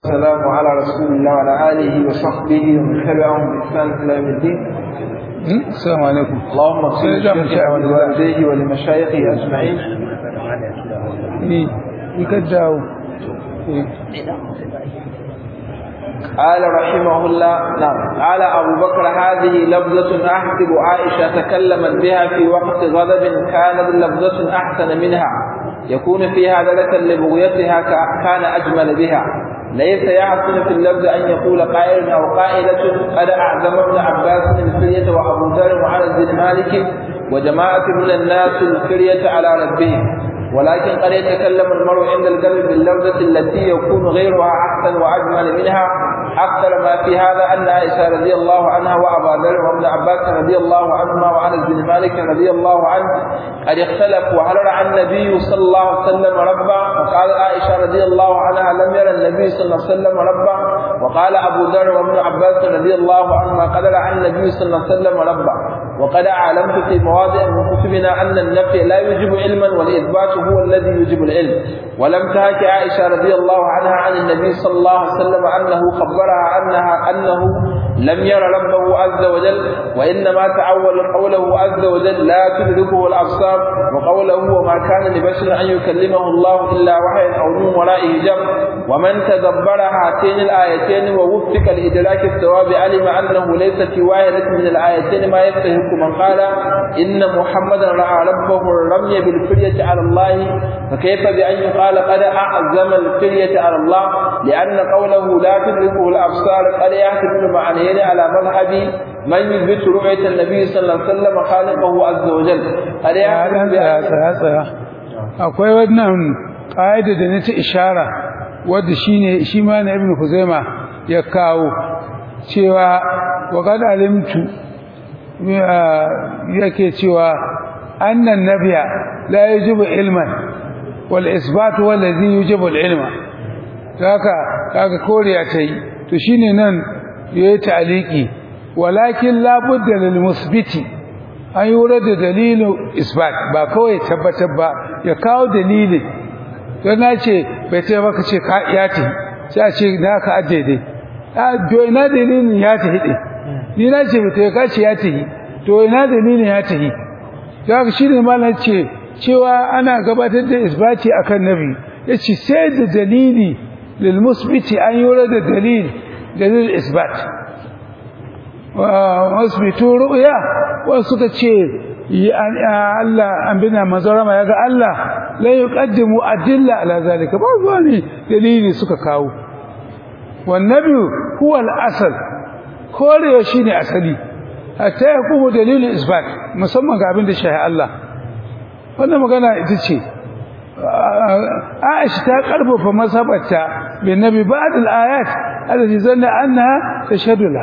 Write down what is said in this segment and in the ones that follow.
والسلام على رسول الله وعلى آله وصحبه ومن تبعهم بإحسان إلى يوم الدين. السلام عليكم. اللهم اغفر لشيخنا ولوالديه ولمشايخه أجمعين. يكداو. قال رحمه الله نعم قال أبو بكر هذه لفظة أحسب عائشة تكلمت بها في وقت غضب كانت لفظة أحسن منها يكون فيها دلة لبغيتها كان أجمل بها. ليس يحسن في اللفظ أن يقول قائل أو قائلة قد أعظم ابن عباس الفرية وأبو ذر وعلى بن مالك وجماعة من الناس الفرية على ربهم، ولكن قد يتكلم المرء عند القلب باللفظة التي يكون غيرها أحسن وأجمل منها. أكثر ما في هذا أن عائشة رضي الله عنها وأبا ذر وابن عباس رضي الله عنهما وأنس بن مالك رضي الله عنه قد اختلفوا هل رأى النبي صلى الله عليه وسلم ربا، وقال عائشة رضي الله عنها لم يرى النبي صلى الله عليه وسلم ربا، وقال أبو ذر وابن عباس رضي الله عنهما قد رأى النبي صلى الله عليه وسلم ربا. وقد علمت في مواضع من كتبنا أن النفي لا يجب علما والإثبات هو الذي يجب العلم. ولم تهك عائشة رضي الله عنها عن النبي صلى الله عليه وسلم أنه خبرها أنه لم ير ربه عز وجل، وإنما تعول قوله عز وجل لا تدركه الأبصار، وقوله وما كان لبشر أن يكلمه الله إلا وحيا أو من وراء حجاب. ومن تدبر هاتين الآيتين ووفق لإدراك الثواب علم أنه ليس في واحدة من الآيتين ما يستحق من قال إن محمدا رأى ربه الرمي بالفرية على الله، فكيف بأن يقال قد أعظم الفرية على الله، لأن قوله لا تدركه الأبصار قد يحتمل معنيين على مذهب من يثبت رؤية النبي صلى الله عليه وسلم خالقه عز وجل. قد يحتمل akwai wannan ƙa'ida da nake ishara wanda shi ma na Ibn Khuzaimah ya kawo cewa wa qad alimtu yake cewa annan nabiya la yajibu ilman wal isbat huwa alladhi yujibu al ilma. kaga koriya tai to shine nan yayi ta'liqi walakin la budda lil musbiti an yura da dalilin isbat ba kawai tabbatar ba ya kawo dalilin. to nace bai ce baka ce ka iyati sai a ce da ka addede to ina dalilin ya tahi ni na ce bai ka ce ya tahi to ina dalilin ya tahi. kaga shine mallan ce cewa ana gabatar da isbati akan nabi yace sai da dalili lil musbiti an yura da dalil isbat wa musbitu ru'ya wa suka ce Allah an bina mazarama yaga Allah la yuqaddimu adilla ala zalika ba zuwa ne dalili suka kawo. wan nabi huwa al asal korewa shine asali hatta ya kuma dalilin isbat musamman ga abin da shahi Allah. wannan magana ita ce Aisha ta karfafa masabarta bin nabi ba'd al ayat allati zanna annaha tashhadu la.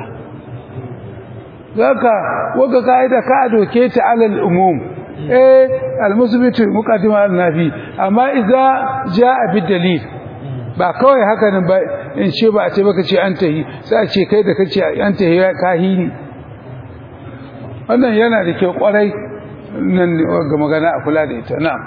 zaka waka kaida ka doke ta alal umum al musbit muqaddima al nabi, amma idza jaa bid dalil ba kawai haka nan ba in ce ba a ce baka ce an tahi sai a ce kai da kace an tahi kahini. wannan yana da kyau kwarai nan ga magana a kula da ita. na'am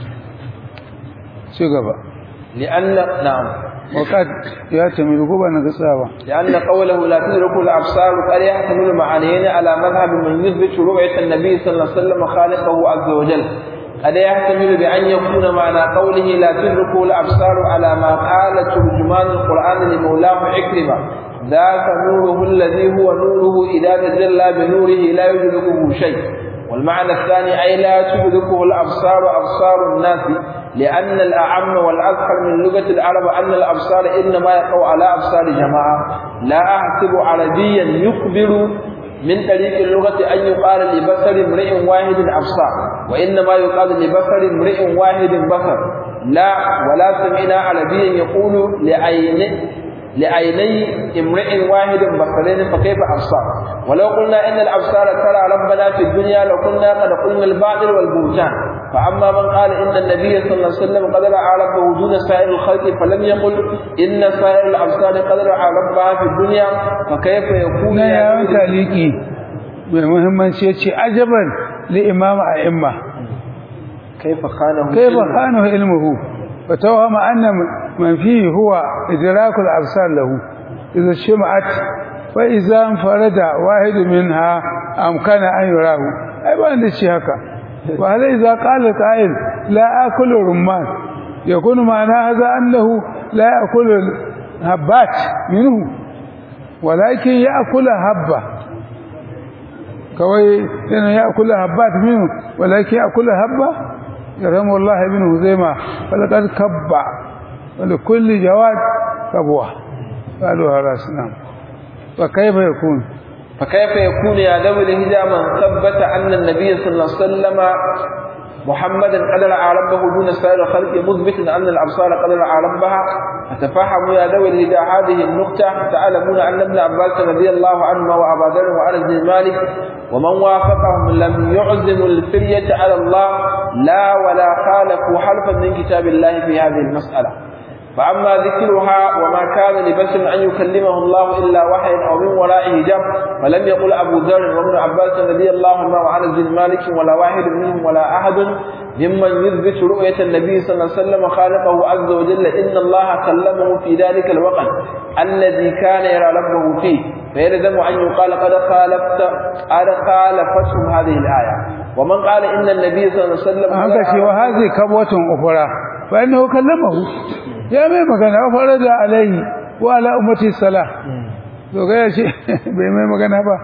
ci gaba li'anna na'am وقد يحتمل غبن غصابا لأن قوله لا تدرك الأبصار قد يحتمل معنيين على مذهب من يثبت رؤية النبي صلى الله عليه وسلم خالقه عز وجل. قد يحتمل بأن يكون معنى قوله لا تدرك الأبصار على ما قال ترجمان القرآن لمولاه عكرمة ذاك نوره الذي هو نوره إذا تجلى بنوره لا يدركه شيء. والمعنى الثاني أي لا تدركه الأبصار أبصار الناس، لأن الأعم والأذكر من لغة العرب أن الأبصار إنما يقع على أبصار جماعة. لا أحسب عربيا يخبر من طريق اللغة أن يقال لبصر امرئ واحد أبصار، وإنما يقال لبصر امرئ واحد بصر. لا ولا سمعنا عربيا يقول لعيني امرئ واحد بصرين فكيف أبصار. ولو قلنا إن الأبصار ترى ربنا في الدنيا لكنا قد قلنا الباطل والبهتان. فأما من قال إن النبي صلى الله عليه وسلم قد رأى ربه دون سائر الخلق فلم يقل إن سائر الأبصار قد رأى ربها في الدنيا فكيف يكون يا تعليقي بمهمنci yace ajaban li imam a'imma كيف خانه ilmuhu fatawama anna منفيه هو إدراك الأبصار له إذا اجتمعت فإذا انفرد واحد منها أمكن أن يراه أي بأن الشيء هكا. وهذا إذا قال القائل لا أكل الرمان يكون معنى هذا أنه لا يأكل الهبات منه ولكن يأكل هبة كوي إنه يأكل هبات منه ولكن يأكل هبة يرحم الله ابن هزيمة فلقد كبع ولكل جواد كبوة قالوا هراس نعم. فكيف يكون يا ذوي الهدى من ثبت أن النبي صلى الله عليه وسلم محمدا قد رأى ربه دون سائر الخلق مثبتا أن الأبصار قد رأى ربها فتفهموا يا ذوي الهدى هذه النقطة تعلمون أن ابن عباس رضي الله عنهما وأبا ذر وأنس بن مالك ومن وافقهم لم يعزموا الفرية على الله لا ولا خالفوا حرفا من كتاب الله في هذه المسألة. فأما ذكرها وما كان لبشر أن يكلمه الله إلا وحي أو من وراء حجاب فلم يقل أبو ذر وابن عباس رضي الله عنهما وأنس بن مالك ولا واحد منهم ولا أحد ممن يثبت رؤية النبي صلى الله عليه وسلم خالقه عز وجل إن الله كلمه في ذلك الوقت الذي كان يرى ربه فيه فيلزم أن يقال قد خالفتهم هذه الآية. ومن قال إن النبي صلى الله عليه وسلم وهذه كبوة أخرى فإنه كلمه يا ما مكان فرض عليه وعلى أمتي الصلاة لو قال شيء بما مكان هذا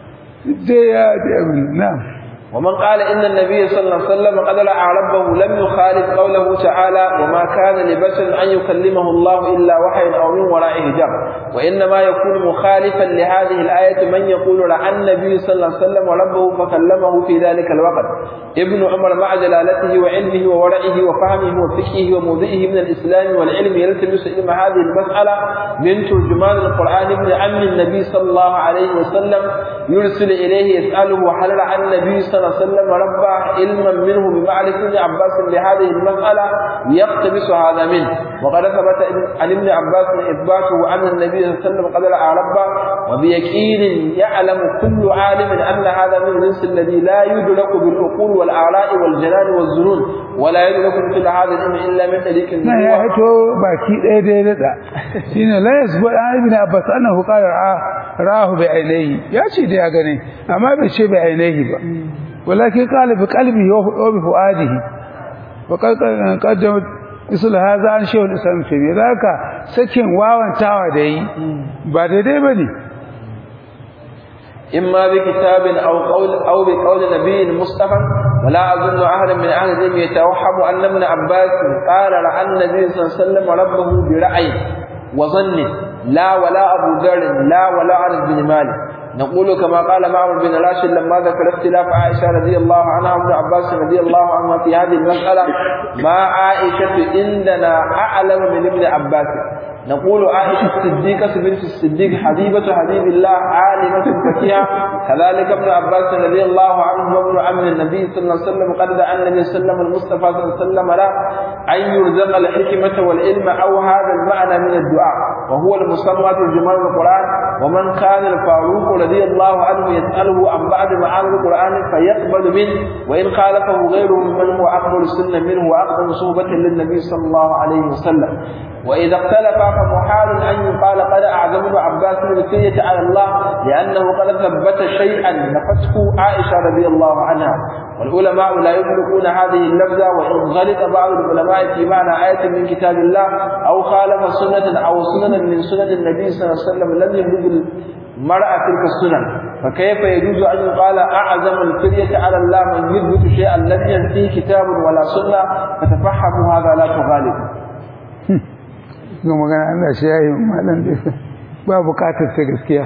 نعم. ومن قال إن النبي صلى الله عليه وسلم قد رأى ربه لم يخالف قوله تعالى وما كان لبشر أن يكلمه الله إلا وحي أو من وراء حجاب وإنما يكون مخالفا لهذه الآية من يقول رأى النبي صلى الله عليه وسلم ربه فكلمه في ذلك الوقت. ابن عمر مع جلالته وعلمه وورعه وفهمه وفقهه وموضعه من الإسلام والعلم يلتمس علم هذه المسألة من ترجمان القرآن ابن عم النبي صلى الله عليه وسلم يرسل إليه يسأله هل رأى النبي صلى الله عليه وسلم ربه علما منه بمعرفة ابن عباس لهذه المسألة يقتبس هذا منه. وقد ثبت عن ابن عباس إثباته أن النبي صلى الله عليه وسلم قد رأى ربه وبيقين يعلم كل عالم أن هذا من الجنس الذي لا يدرك بالعقول والآراء والجنان والظنون ولا يدرك مثل هذا العلم إلا من طريق النبوة. لا يحتو باكي ده شنو لا يثبت عن ابن عباس أنه قال رآه بعينيه يا شيء ده غني أما بشيء بعينيه ولكن قال بقلبه وبفؤاده وقد قدمت مثل هذا عن شيخ الإسلام تيمية ذاك سكن واwan tawa da yi ba daidai bane إما بكتاب أو بقول نبي مصطفى ولا أظن أحدا من أهل العلم يتوهم أن ابن عباس قال رأى النبي صلى الله عليه وسلم ربه برأي وظن لا ولا أبو ذر لا ولا أنس بن مالك. نقول كما قال معمر بن راشد لما ذكر اختلاف عائشة رضي الله عنها وابن عباس رضي الله عنهما في هذه المسألة ما عائشة عندنا أعلم من ابن عباس. نقول عائشة الصديقة بنت الصديق حبيبة حبيب الله عالمة فقيهة كذلك ابن عباس رضي الله عنه وابن عم النبي صلى الله عليه وسلم قد دعا النبي صلى الله عليه وسلم المصطفى صلى الله عليه وسلم لا أن يرزق الحكمة والعلم أو هذا المعنى من الدعاء وهو المسمى ترجمان القرآن. ومن كان الفاروق رضي الله عنه يسأله عن بعض معاني القرآن فيقبل منه وإن خالفه غيره ممن هو أكبر السنة منه وأقدم صحبة للنبي صلى الله عليه وسلم. وإذا اختلف فمحال أن يقال قد أعظم ابن عباس الوصية على الله لأنه قد ثبت شيئا نفته عائشة رضي الله عنها. والعلماء لا يطلقون هذه اللفظة وإن غلط بعض العلماء في معنى آية من كتاب الله أو خالف سنة أو سنة من سنن النبي صلى الله عليه وسلم لم يبلغ المرأة تلك السنن فكيف يجوز أن يقال أعظم الفرية على الله من يثبت شيئا لم ينفيه كتاب ولا سنة فتفهموا هذا لا تغالبوا. kuma magana Allah shi yayi malan da ba bukatar ta gaskiya.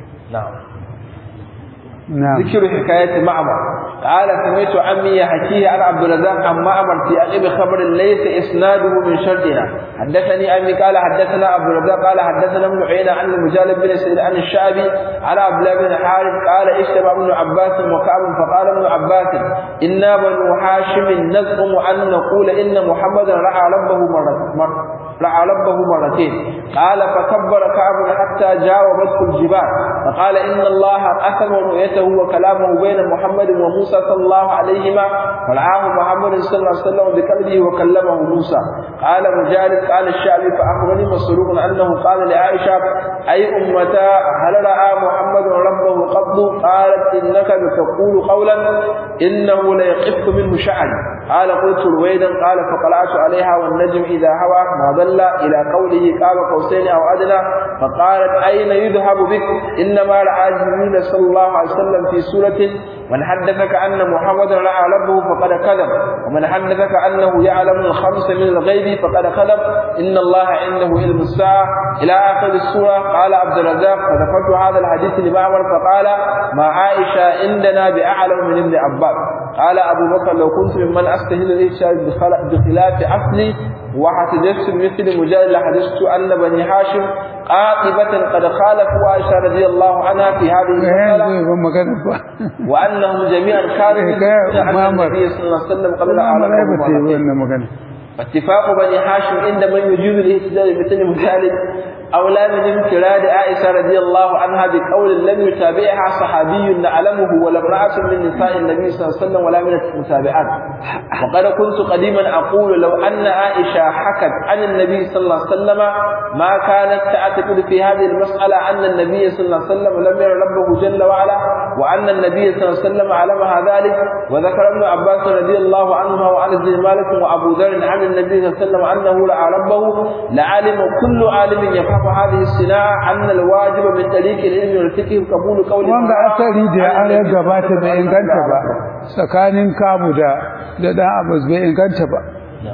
نعم. ذكر حكاية معمر قال سمعت عمي يحكيه عن عبد الرزاق عن معمر في عقب خبر ليس إسناده من شرطنا. حدثني عمي قال حدثنا عبد الرزاق قال حدثنا ابن عيينة عن المجالد بن سعيد عن الشعبي على عبد الله بن حارث قال اجتمع ابن عباس وكعب فقال ابن عباس إنا بنو هاشم نزعم أن نقول إن محمدا رأى ربه مرة رأى ربه مرتين قال فكبر كعب حتى جاوبته الجبال فقال إن الله قسم رؤيته وكلامه بين محمد وموسى صلى الله عليهما فرآه محمد صلى الله عليه وسلم بقلبه وكلمه موسى قال مجالد قال الشعبي فأخبرني مسروق أنه قال لعائشة أي أمتا هل رأى محمد ربه قط قالت إنك بتقول قولا إنه ليقف منه شعر قال قلت رويدا قال فطلعت عليها والنجم إذا هوى ما ضل إلى قوله قاب قوسين أو أدنى فقالت أين يذهب بك إنما رأى جبريل صلى الله عليه وسلم في سورة من حدثك أن محمد رأى ربه فقد كذب ومن حدثك أنه يعلم الخمس من الغيب فقد كذب إن الله عنده علم الساعة إلى آخر السورة قال عبد الرزاق فذكرت هذا الحديث لمعمر فقال ما عائشة عندنا بأعلم من ابن عباس قال أبو بكر لو كنت ممن أستهل الإشارة بخلاف أصلي وحدثت مثل مجال لحدثت أن بني هاشم قاطبة قد خالفوا عائشة رضي الله عنها في هذه المسألة وأنهم جميعا كانوا أن النبي صلى الله عليه وسلم قبل أعلمهم اتفاق بني هاشم عند من يجوز الاهتداء بمثل مجالد أولى من انفراد عائشة رضي الله عنها بقول لم يتابعها صحابي نعلمه ولا امرأة من نساء النبي صلى الله عليه وسلم ولا من المتابعات وقد كنت قديما أقول لو أن عائشة حكت عن النبي صلى الله عليه وسلم ما كانت تعتقد في هذه المسألة أن النبي صلى الله عليه وسلم لم ير ربه جل وعلا وأن النبي صلى الله عليه وسلم علمها ذلك وذكر ابن عباس رضي الله عنهما وعن ابن مالك وأبو ذر عن النبي صلى الله عليه وسلم أنه رأى ربه لعلم كل عالم يفهم هذه الصناعة أن الواجب من طريق العلم والفقه قبول قول wanda asali da ya gabata bai inganta ba tsakanin kamu da dan Abbas bai inganta ba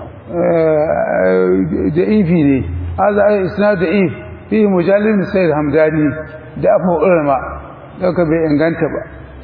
da ifi ne hada isnad da'if fi mujallid sayyid hamdani da abu ulama daga bai inganta ba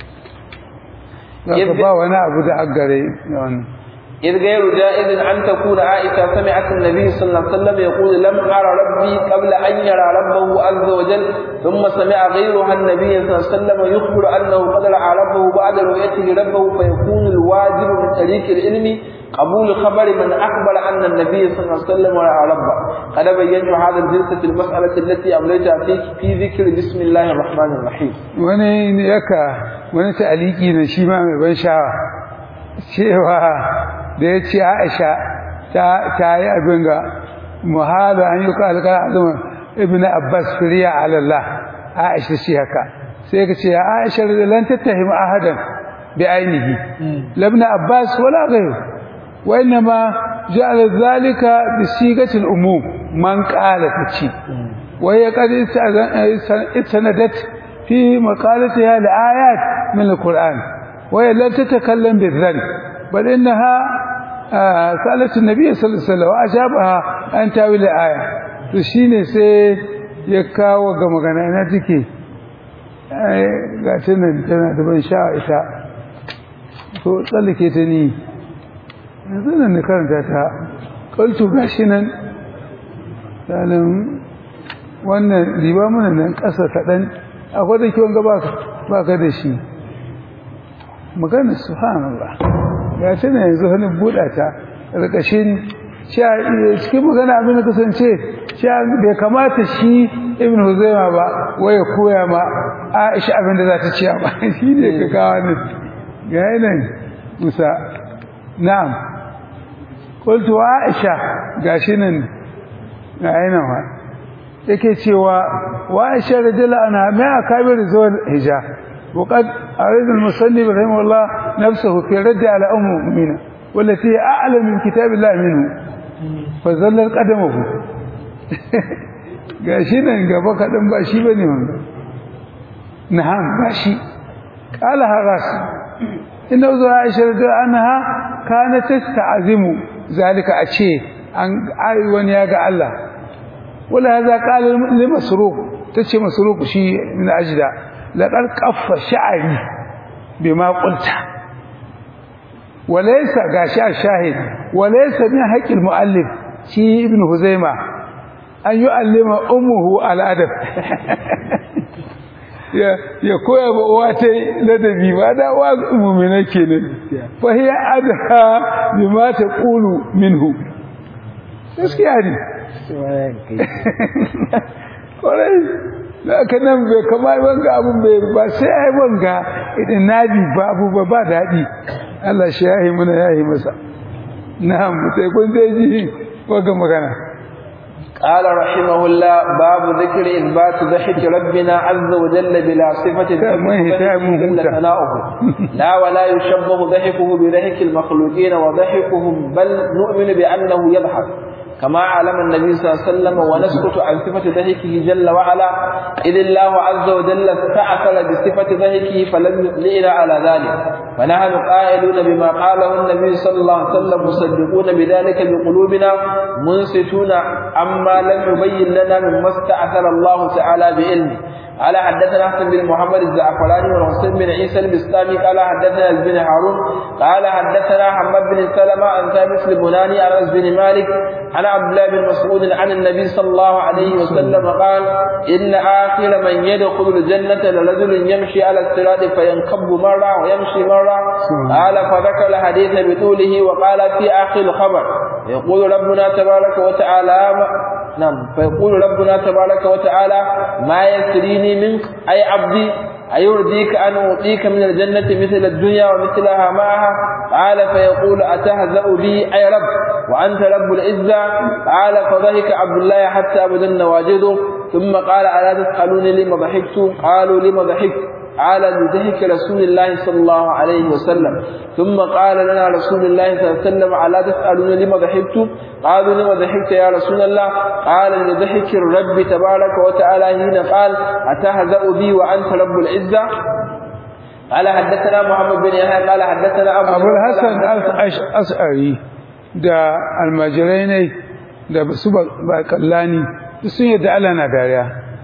daga ba wani abu da aggare wannan إذ غير جائز أن تكون عائشة سمعت النبي صلى الله عليه وسلم يقول لم أرى ربي قبل أن يرى ربه عز وجل ثم سمع غيرها النبي صلى الله عليه وسلم يخبر أنه قد رأى ربه بعد رؤيته ربه فيكون الواجب من طريق العلم قبول خبر من أخبر أن النبي صلى الله عليه وسلم رأى ربه قد بينت هذا الجنس في المسألة التي أمليتها في ذكر بسم الله الرحمن الرحيم wani ta'aliki ne shi ma mai ban sha'awa cewa da ya ce Aisha ta yi abin ga muhalu an yi kalkar azuma ibn Abbas firiya alallah Aisha ce haka sai ka ce Aisha lan tattahim ahadan bi ainihi labna Abbas wala ghayr wa inma ja'ala dhalika bi sigati al-umum man qala tachi wa hiya qad istanadat fi maqalatiha al-ayat min al-Qur'an wa hiya lan tatakallam bi-dhann بل إنها سألت النبي صلى الله عليه وسلم وأجابها أن تأويل الآية تشيني سي يكاو كما كان أنا تكي قاتلنا تنا تبن شائشة فطلقي تني نظرنا نكرن تاتا قلت غاشنا سألم wannan limamin nan ƙasa kaɗan akwai da kiwon gaba baka da shi magana subhanallah ya tana yanzu hannun buɗa ta ƙarƙashin cikin magana abin da kasance bai kamata shi ibn Huzaima ba waya koya ma Aisha abin da za ta ciya ba shi ne ka kawo ne ga yanayin musa na'am qultu Aisha gashi nan ga yanayin wa yake cewa wa Aisha radiyallahu anha ma akabir zuwa hijab وقد أريد المصنف رحمه الله نفسه في رد على أم المؤمنين والتي أعلم من كتاب الله منه فظلت قدمه قاشنا قبا قدم باشي بني من نعم باشي قالها راس إنه ذو عائشة رضي الله عنها كانت تستعزم ذلك أشي عن عيوان ياقع الله ولهذا قال لمسروق تشي مسروق شيء من أجله لقد قف شعري بما قلت وليس غاشا الشاهد وليس من حق المؤلف شي ابن هزيمة أن يعلم أمه الأدب ya koya ba uwa ta ladabi ba da uwa mu'mina kenan fa hiya adha bima taqulu minhu gaskiya ne kwarai da aka nan bai kama wanga abin bai ba sai ai wanga idan nabi babu ba daɗi Allah shi yahi mana yahi masa na'am sai kun dai ji wanga magana قال رحمه الله باب ذكر إثبات ضحك ربنا عز وجل بلا صفة جل ثناؤه لا ولا يشبه ضحكه بضحك المخلوقين وضحكهم بل نؤمن بأنه يضحك كما علم النبي صلى الله عليه وسلم ونسكت عن صفة ضحكه جل وعلا إذ الله عز وجل استعثر بصفة ضحكه فلم يطلعنا على ذلك ونحن قائلون بما قاله النبي صلى الله عليه وسلم مصدقون بذلك بقلوبنا منصتون عما لم يبين لنا مما استعثر الله تعالى بعلمه قال حدثنا حسن بن محمد الزعفراني والحسين بن عيسى البستاني قال حدثنا بن هارون قال حدثنا حماد بن سلمة عن ثابت البناني عن انس بن مالك عن عبد الله بن مسعود عن النبي صلى الله عليه وسلم قال ان اخر من يدخل الجنه لرجل يمشي على الصراط فينكب مره ويمشي مره قال فذكر الحديث بطوله وقال في اخر الخبر يقول ربنا تبارك وتعالى نعم فيقول ربنا تبارك وتعالى ما يسريني منك أي عبدي أيرضيك أن أعطيك من الجنة مثل الدنيا ومثلها معها قال فيقول أتهزأ بي أي رب وأنت رب العزة قال فضحك عبد الله حتى بدت نواجذه ثم قال ألا تسألوني لما ضحكت قالوا لما ضحكت قال لضحك رسول الله صلى الله عليه وسلم ثم قال لنا رسول الله صلى الله عليه وسلم ألا تسألون لما ضحكت قالوا لما ضحكت يا رسول الله قال لضحك الرب تبارك وتعالى حين قال أتهزأ بي وأنت رب العزة قال حدثنا محمد بن يحيى قال حدثنا أبو الحسن الأشعري da almajirai ne da su ba kallani sun yadda Allah na dariya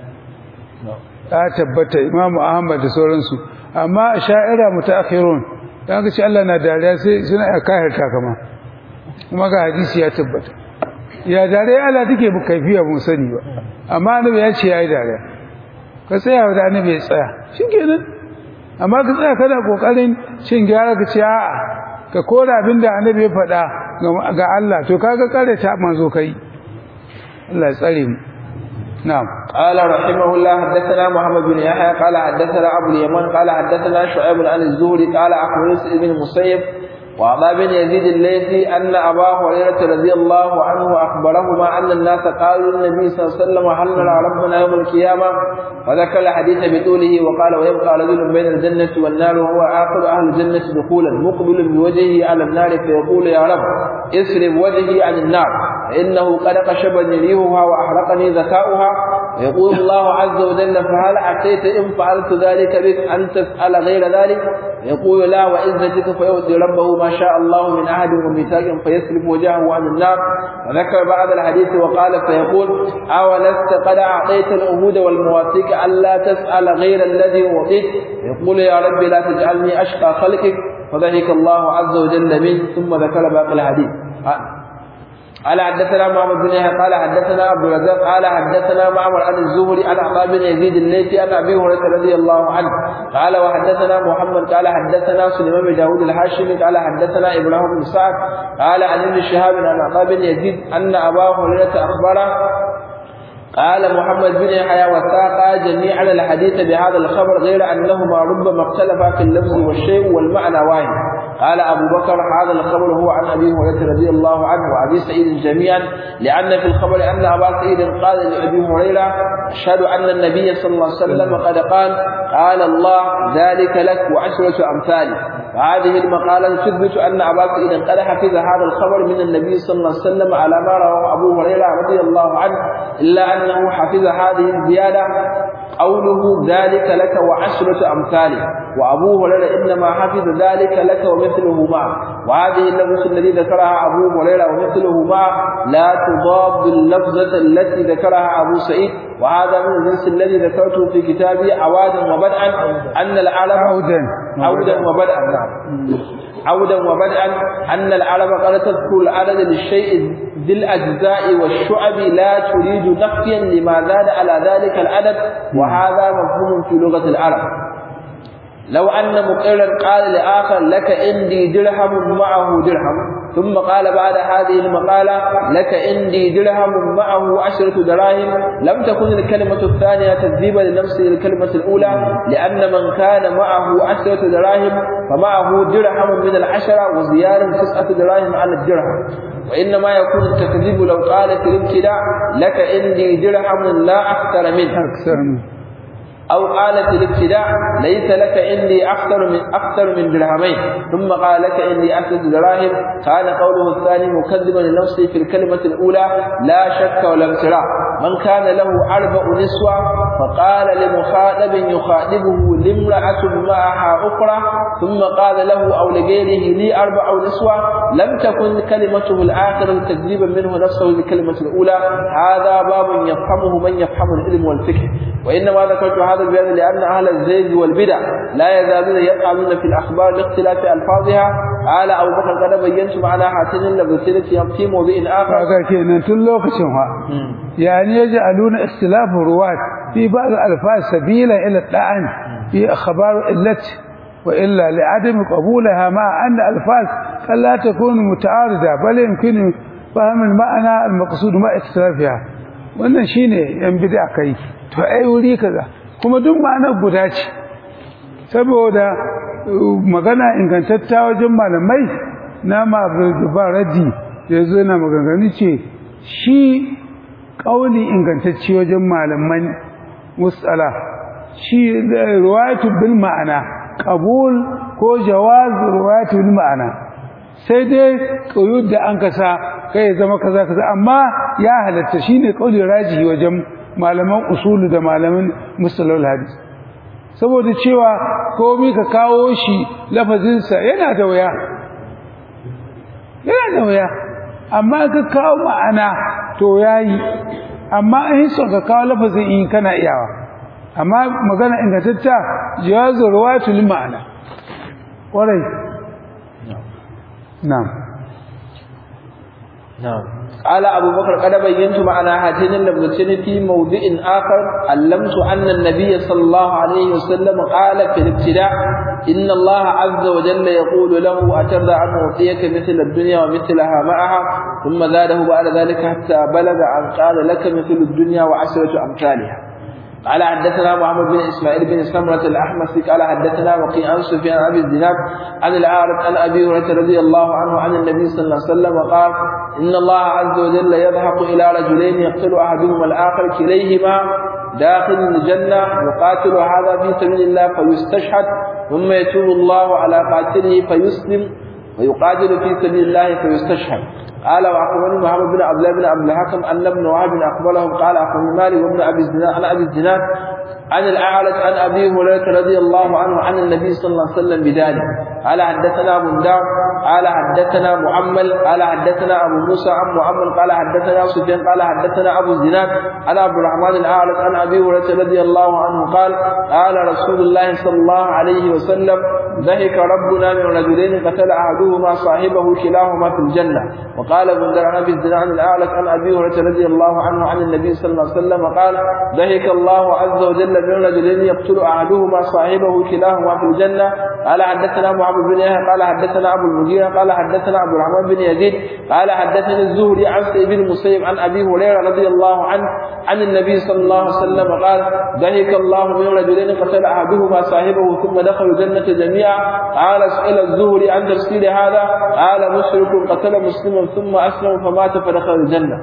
ta tabbata Imam Ahmad da sauransu amma sha'ira mutaakhirun dan ga Allah na dariya sai suna kahirta kama kuma ga hadisi ya tabbata ya dariya Allah take bu kaifiya mun sani ba amma annabi ya ce yayi dariya ka tsaya da annabi ya tsaya shikenan amma ka tsaya kana kokarin cin gyara ka ce a'a ka kora abinda annabi ya faɗa ga Allah to kaga kare ta manzo kai Allah ya tsare mu نعم قال رحمه الله حدثنا محمد بن يحيى قال حدثنا أبو اليمن قال حدثنا شعيب عن الزهري قال أخبرني سعيد بن المسيب وعطاء بن يزيد الليثي أن أبا هريرة رضي الله عنه أخبرهما أن الناس قالوا للنبي صلى الله عليه وسلم هل نرى ربنا يوم القيامة وذكر الحديث بطوله وقال ويبقى رجل بين الجنة والنار وهو آخر أهل الجنة دخولا مقبل بوجهه على النار فيقول يا رب اسرب وجهي عن النار فإنه قد قشبني ريحها وأحرقني ذكاؤها يقول الله عز وجل فهل عسيت إن فعلت ذلك بك أن تسأل غير ذلك يقول لا وعزتك فيؤتي ربه ما شاء الله من أحد وميثاق فيسلب وجهه عن النار وذكر بعض الحديث وقال فيقول أولست قد أعطيت العهود والمواثيق ألا تسأل غير الذي أعطيت يقول يا رب لا تجعلني أشقى خلقك فضحك الله عز وجل منه ثم ذكر باقي الحديث قال حدثنا محمد بن يحيى قال حدثنا عبد الرزاق قال حدثنا معمر عن الزهري عن عطاء بن يزيد الليثي عن ابي هريره رضي الله عنه قال وحدثنا محمد قال حدثنا سليمان بن داود الهاشمي قال حدثنا ابراهيم بن سعد قال عن ابن شهاب عن عطاء بن يزيد ان ابا هريره اخبره قال محمد بن يحيى وساق جميعا الحديث بهذا الخبر غير انهما ربما اختلفا في اللفظ والشيء والمعنى واحد قال أبو بكر هذا الخبر هو عن أبي هريرة رضي الله عنه وأبي سعيد جميعا لأن في الخبر أن أبا سعيد قال لأبي هريرة أشهد أن النبي صلى الله عليه وسلم قد قال الله ذلك لك وعشرة أمثاله وهذه المقالة تثبت أن أبا سعيد قد حفظ هذا الخبر من النبي صلى الله عليه وسلم على ما رواه أبو هريرة رضي الله عنه إلا أنه حفظ هذه الزيادة قوله ذلك لك وعشرة أمثاله وأبو هريرة إنما حفظ ذلك لك ومثله معه وهذه اللفظة التي ذكرها أبو هريرة ومثله معه لا تضاد اللفظة التي ذكرها أبو سعيد وهذا من الجنس الذي ذكرته في كتابي عوادا وبدءا أن العرب عودا وبدءا أن العرب قد تذكر العدد للشيء ذي الأجزاء والشعب لا تريد نفيا لما زاد على ذلك العدد وهذا مفهوم في لغة العرب لو أن مقرا قال لآخر لك عندي درهم معه درهم ثم قال بعد هذه المقالة لك عندي درهم معه 10 دراهم لم تكن الكلمة الثانية تكذيبا لنفسه الكلمة الأولى لأن من كان معه 10 دراهم فمعه درهم من 10 وزيادة 9 دراهم على الدرهم وإنما يكون التكذيب لو قال في الابتداء لك عندي درهم لا أكثر منه أو قال في الابتداء ليس لك عندي أكثر من درهمين ثم قال لك عندي 10 دراهم كان قوله الثاني مكذبا لنفسه في الكلمة الأولى لا شك ولا امتراء من كان له 4 نسوة فقال لمخاطب يخاطبه لامرأة معها أخرى ثم قال له أو لغيره لي 4 نسوة لم تكن كلمته الآخرة تكذيبا منه نفسه للكلمة الأولى هذا باب يفهمه من يفهم العلم والفكر وإنما ذكرت هذا البيان لأن أهل الزيغ والبدع لا يزالون يفعلون في الأخبار لاختلاف ألفاظها قال أبو بكر قد بينت معنى هاتين اللفظتين في موضع آخر فكأن تلوك شنها يعني يجعلون اختلاف الرواة في بعض الألفاظ سبيلا إلى الطعن في أخبار التي وإلا لعدم قبولها مع أن الألفاظ قد لا تكون متعارضة بل يمكن فهم المعنى المقصود مع اختلافها wannan shine yan bid'a kai to ai wuri kaza kuma duk ma'anar guda ce saboda magana ingantatta wajen malamai na mabaradi yazo na maganganu ce shi kauli ingantacce wajen malaman musala shi riwayatu bil ma'ana qabul ko jawaz riwayatu bil ma'ana sai dai ƙuyud da an kasa kai zama kaza kaza amma ya halatta shine kauli rajihi wajen malaman usulu da malaman mustalahul hadis saboda cewa komai ka kawo shi lafazin sa yana da waya amma ka kawo ma'ana to yayi amma in so ka kawo lafazin in kana iyawa amma magana ingantacce jawazu riwayatul ma'ana warai نعم قال أبو بكر قد بينت معنى هاتين اللفظتين في موضع آخر علمت أن النبي صلى الله عليه وسلم قال في الابتداء إن الله عز وجل يقول له أترضى أن أعطيك مثل الدنيا ومثلها معها ثم زاده بعد ذلك حتى بلغ أن قال لك مثل الدنيا و10 أمثالها قال حدثنا محمد بن إسماعيل بن سمرة الأحمسي قال حدثنا وقيع عن سفيان أبي الزناد عن الأعرج عن أبي هريرة رضي الله عنه عن النبي صلى الله عليه وسلم قال إن الله عز وجل يضحك إلى رجلين يقتل أحدهما الآخر كليهما داخل الجنة يقاتل هذا في سبيل الله فيستشهد ثم يتوب الله على قاتله فيسلم ويقاتل في سبيل الله فيستشهد قال وأخبرني محمد بن عبد الله بن عبد الحكم أن ابن وهب أخبرهم قال أخبرني مالك وابن أبي الزناد عن أبي الزناد عن الأعرج عن أبي هريرة رضي الله عنه عن النبي صلى الله عليه وسلم بذلك قال حدثنا بندار قال حدثنا محمد قال حدثنا أبو موسى عن محمد قال حدثنا سفيان قال حدثنا أبو الزناد عن عبد الرحمن الأعرج عن أبي هريرة رضي الله عنه قال قال رسول الله صلى الله عليه وسلم ضحك ربنا من رجلين قتل أحدهما صاحبه كلاهما في الجنة وقال بندر عن أبي الزناد عن الأعرج عن أبي هريرة رضي الله عنه عن النبي صلى الله عليه وسلم قال ضحك الله عز وجل من رجلين يقتل أحدهما صاحبه كلاهما في الجنة قال حدثنا محمد بن يحيى قال حدثنا أبو المغيرة قال حدثنا عبد الرحمن بن يزيد قال حدثني الزهري عن سعيد بن المسيب عن أبي هريرة رضي الله عنه عن النبي صلى الله عليه وسلم قال ضحك الله من رجلين قتل أحدهما صاحبه ثم دخلوا الجنة جميعا قال سئل الزهري عن تفسير هذا قال مشرك قتل مسلما ثم أسلم فمات فدخل الجنة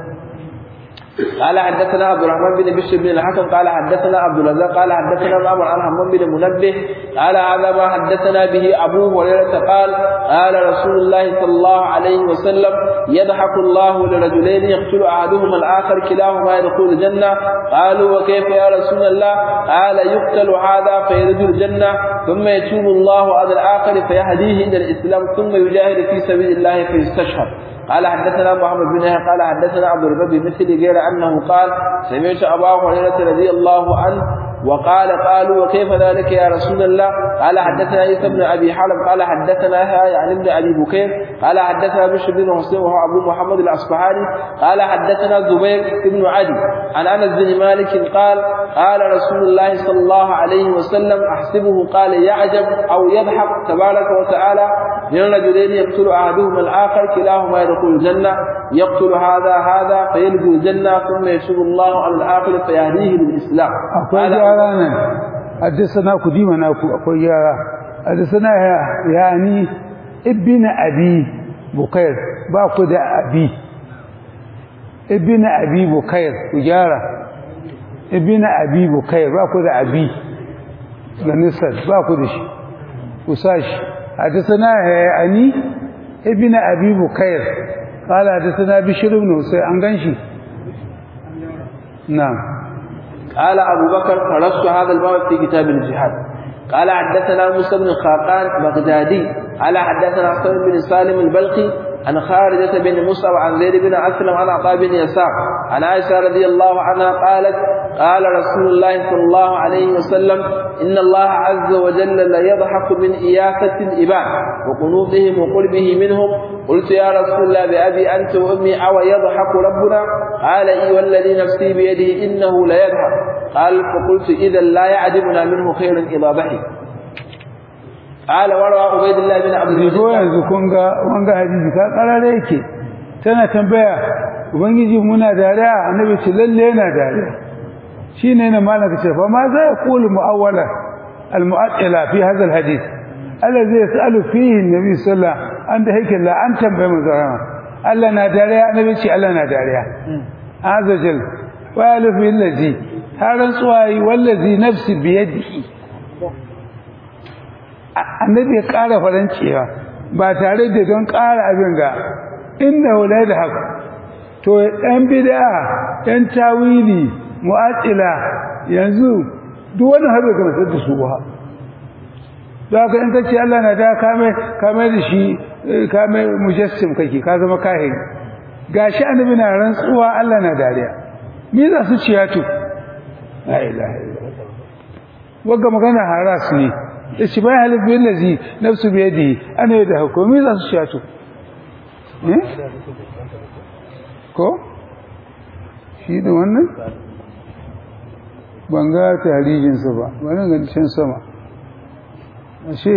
قال حدثنا عبد الرحمن بن بشر بن الحكم قال حدثنا عبد الرزاق قال حدثنا معمر عن حمام بن منبه قال هذا ما حدثنا به أبو هريرة قال قال رسول الله صلى الله عليه وسلم يضحك الله لرجلين يقتل أحدهما الآخر كلاهما يدخل الجنة قالوا وكيف يا رسول الله قال يقتل هذا فيرد الجنة ثم يتوب الله على الآخر فيهديه إلى الإسلام ثم يجاهد في سبيل الله فيستشهد قال حدثنا محمد بن يحيى قال حدثنا عبد الرب بمثل غير أنه قال سمعت أبا هريرة رضي الله عنه وقال قالوا وكيف ذلك يا رسول الله قال حدثنا عيسى بن أبي حلب قال حدثنا يعني ابن أبي بكير قال حدثنا بشر بن حسين وهو أبو محمد الأصبهاني قال حدثنا زبير بن عدي عن أنس بن مالك قال قال رسول الله صلى الله عليه وسلم أحسبه قال يعجب أو يضحك تبارك وتعالى من رجلين يقتل أحدهما الآخر كلاهما يدخل الجنة يقتل هذا فيلج الجنة ثم يشهد الله على الآخر فيهديه للإسلام. أقول جارانا حدثنا قديما أقول جارا حدثنا يعني ابن أبي بكير باقود أبي ابن أبي بكير وجارة ابن أبي بكير باقود أبي لنسل باقود شيء وساش حدثنا يعني ابن أبي بكير قال حدثنا بشر بن حسين أنغنشي نعم. قال أبو بكر فرست هذا الباب في كتاب الجهاد. قال حدثنا موسى بن خاقان بغدادي قال حدثنا حسن بن سالم البلخي عن خارجة بن مصعب عن زيد بن أسلم عن عطاء بن يسار عن عائشة رضي الله عنها قالت قال رسول الله صلى الله عليه وسلم إن الله عز وجل لا يضحك من إيافة الإبان وقنوطهم وقربه منهم. قلت يا رسول الله بأبي أنت وأمي أو يضحك ربنا؟ قال إي والذي نفسي بيده إنه لا يضحك. قال فقلت إذا لا يعجبنا منه خير إذا ضحك. قال وروى عبيد الله بن عبد المجيد yanzu kun ga wanga hadisi ka karare yake tana tambaya ubangiji muna dariya annabi ce lalle yana dariya shine ne malaka ce fa ma za yaqulu muawwala al mu'attila fi hadha al hadith alladhi yasalu fihi an-nabi sallallahu alaihi wasallam anda yake la an tambaye manzo Allah na dariya annabi ce Allah na dariya azajal wa alif billazi haran tsuwayi wallazi nafsi biyadihi annabi ya ƙara farancewa ba tare da don ƙara abin ga inna wala da haka to ɗan bid'a ɗan tawili mu'attila yanzu duk wani habe ga masar da su ba da haka in kace Allah na da kame da shi kame mujassim kake ka zama kahiri gashi annabi na rantsuwa Allah na dariya me za su ciya to la ilaha illallah wagga magana haras ne yace bai halin bin lazi nafsu bi yadi ana da hukumi za su shato ko shi da wannan banga tarijin sa ba wannan ga can sama ashe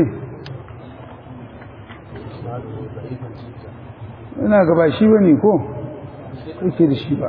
ina ga ba shi bane ko yake da shi ba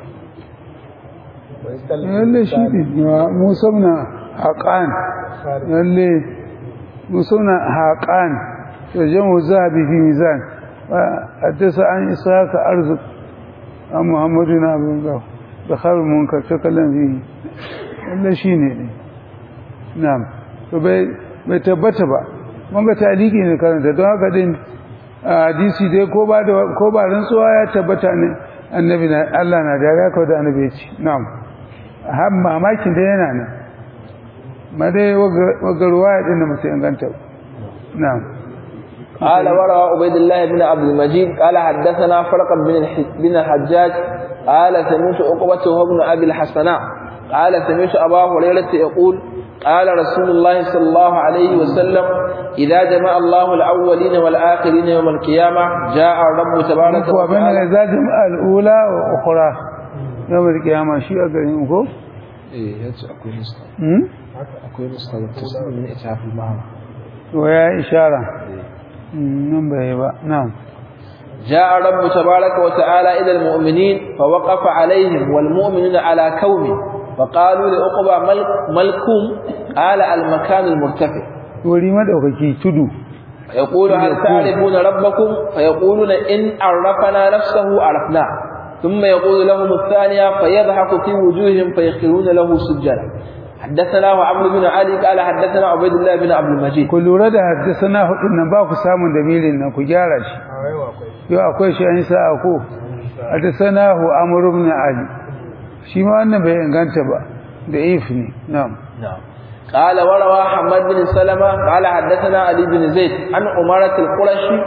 lalle shi ne Musa na haƙan lalle مسونا حقان وجمع الذهبي في ميزان حدث عن إسحاق أرزق عن محمد بن عبد الله دخل المنكر تكلم فيه إلا شيء نعم bai tabbata ba mun ga taliki ne karanta don haka din hadisi dai ko ba rantsuwa ya tabbata ne annabi na Allah na da ya kawo da annabi ya ce na'am har mamakin da yana nan ما دي وقرواية إنما سينغنتو نعم. قال وروى عبيد الله بن عبد المجيد قال حدثنا فرق بن الحجاج قال سمعت عقبة وابن أبي الحسناء قال سمعت أبا هريرة يقول قال رسول الله صلى الله عليه وسلم إذا جمع الله الأولين والآخرين يوم القيامة جاء الرب تبارك وتعالى إذا جمع الأولى وأخرى يوم القيامة شيء أقرأ لكم إيه أكون akwai mustawa min itafil maham waya ishara nan bai ba na'am jaa rabbu tabaaraka wa ta'ala ila almu'minin fa waqafa alayhim wal mu'minuna ala kawmi fa qalu li uqba malkum ala al makan al murtafi wuri madaukaki tudu yaqulu hal ta'rifuna rabbakum fa yaquluna in arafana nafsuhu arafna thumma yaqulu lahum ath-thaniya fayadhaku fi wujuhihim fayakhiruna lahu sujada حدثنا عمرو بن علي قال حدثنا عبيد الله بن عبد المجيد كل ورد حدثنا hudun ba ku samun dalilin nan ku gyara shi yo akwai shi an sa ko حدثنا عمرو بن علي shi ma wannan bai inganta ba da ifni na'am قال وروى حماد بن سلمة قال حدثنا علي بن زيد عن عمارة القرشي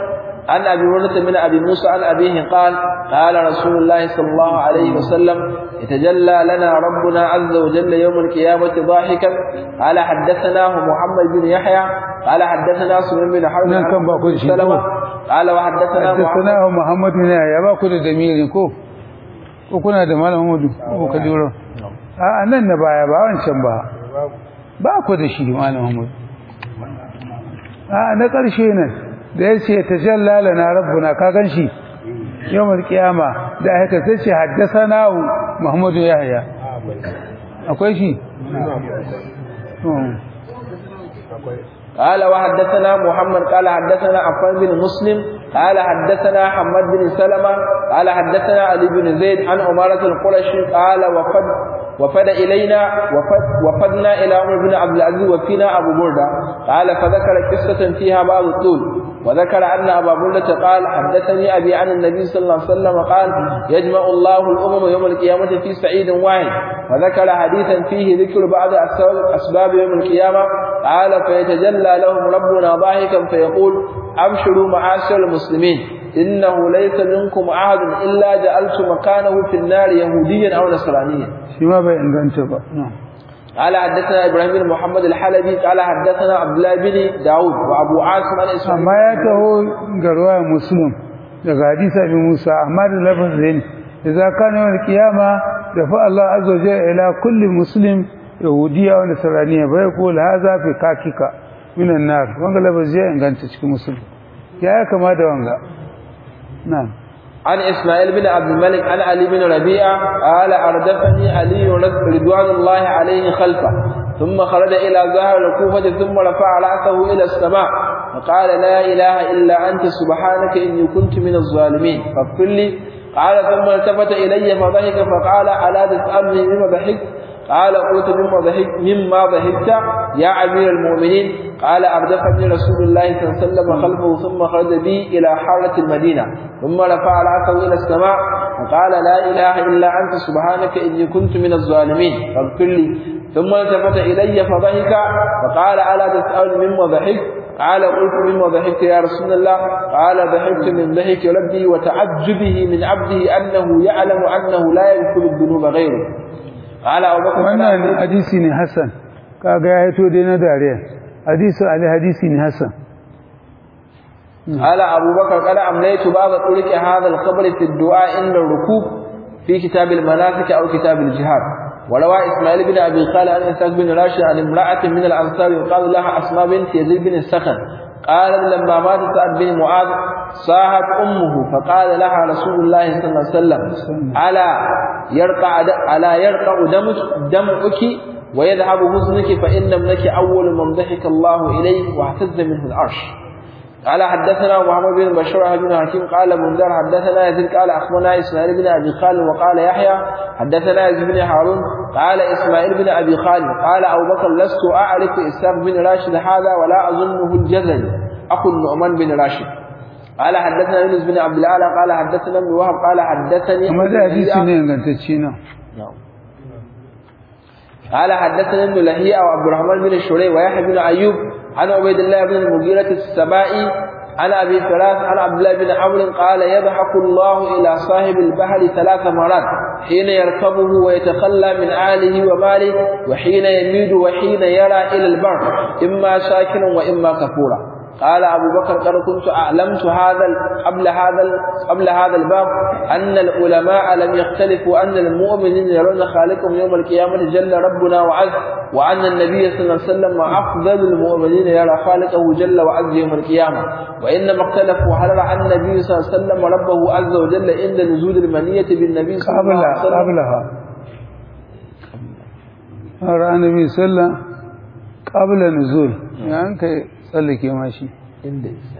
عن أبي هريرة من أبي موسى عن أبيه قال قال رسول الله صلى الله عليه وسلم يتجلى لنا ربنا عز وجل يوم القيامة ضاحكا. قال حدثناه محمد بن يحيى قال حدثنا سليمان بن حرب عن سلمة قال حدثناه محمد بن يحيى باكو da damirin ko kuna da malam Muhammadu ko kadiro a nan na baya ba wancan ba ku da shi malam Muhammadu a na ƙarshe nan da ya ce tajalla lana rabbuna ka ganshi yawmul qiyama da haka sai ce haddathana Muhammadu Yahya akwai shi قال وحدثنا محمد قال حدثنا عفان بن مسلم قال حدثنا حماد بن سلمة قال حدثنا علي بن زيد عن عمارة القرشي قال وفدنا إلى عمر بن عبد العزيز وفينا أبو بردة قال فذكر قصة فيها بعض الطول وذكر أن أبا بردة قال حدثني أبي عن النبي صلى الله عليه وسلم قال يجمع الله الأمم يوم القيامة في سعيد واحد وذكر حديثا فيه ذكر بعض أسباب يوم القيامة قال فيتجلى لهم ربنا ضاحكا فيقول أبشروا معاشر المسلمين إنه ليس منكم أحد إلا جعلت مكانه في النار يهوديا أو نصرانيا. شما بين أنتبه. قال حدثنا إبراهيم بن محمد الحلبي قال حدثنا عبد الله بن داود وأبو عاصم عن إسماعيل. ما يته قروا مسلم لحديث أبي موسى أحمد اللفظين إذا كان يوم القيامة دفع الله عز وجل إلى كل مسلم يهودية أو نصرانية فيقول هذا في كاكيكا من النار وانقل لفظين إن كانت تشكي مسلم يا كما دوانغا. نعم. عن إسماعيل بن عبد الملك عن علي بن ربيعة قال أردفني علي رضوان الله عليه خلفه ثم خرج إلى ظهر الكوفة ثم رفع رأسه إلى السماء فقال لا إله إلا أنت سبحانك إني كنت من الظالمين فاغفر لي. قال ثم التفت إلي فضحك فقال ألا تسألني مما ضحكت؟ قال قلت مما ضحكت يا أمير المؤمنين؟ قال أردفني رسول الله صلى الله عليه وسلم خلفه ثم خرج بي إلى حارة المدينة ثم رفع رأسه إلى السماء فقال لا إله إلا أنت سبحانك إني كنت من الظالمين فاغفر لي. ثم التفت إلي فضحك فقال ألا تسألني مما ضحكت؟ قال قلت مما ضحكت يا رسول الله؟ قال ضحكت من ضحك ربي وتعجبه من عبده أنه يعلم أنه لا يغفر الذنوب غيره. قال أبو بكر wannan hadisi ne hasan kaga ya hito dai na dariya hadisi ne hasan. قال أبو بكر قال أمليت بعض طرق هذا الخبر في الدعاء عند الركوب في كتاب المناسك أو كتاب الجهاد. وروى إسماعيل بن أبي خالد عن إسحاق بن راشد عن امرأة من الأنصار يقال لها أسماء بنت يزيد بن السخن قال لما مات سعد بن معاذ صاحت أمه فقال لها رسول الله صلى الله عليه وسلم ألا يرقع دمك ويذهب حزنك فإن ابنك أول من ضحك الله إليه واهتز منه العرش. قال حدثنا محمد بن بشار بن حكيم قال منذر حدثنا يزيد قال أخبرنا إسماعيل بن أبي خالد وقال يحيى حدثنا يزيد بن هارون قال إسماعيل بن أبي خالد قال أبو بكر لست أعرف إسحاق بن راشد هذا ولا أظنه الجزري أخو النعمان بن راشد. قال حدثنا يونس بن عبد الأعلى قال حدثنا ابن وهب قال حدثني قال حدثنا ابن لهيعة وعبد الرحمن بن شريح ويحيى بن أيوب عن عبيد الله بن المغيرة السبائي عن أبي فراس عن عبد الله بن عمرو قال يضحك الله إلى صاحب البحر 3 مرات حين يركبه ويتخلى من آله وماله وحين يميد وحين يرى إلى البر إما شاكرا وإما كفورا. قال أبو بكر قد كنت أعلمت قبل هذا الباب أن العلماء لم يختلفوا أن المؤمنين يرون خالقهم يوم القيامة جل ربنا وعز وأن النبي صلى الله عليه وسلم أفضل المؤمنين يرى خالقه جل وعز يوم القيامة وإنما اختلفوا هل رأى النبي صلى الله عليه وسلم ربه عز وجل عند نزول المنية بالنبي صلى الله عليه وسلم قبلها رأى النبي صلى الله عليه وسلم قبل نزول يعني tsallake mashi inda isa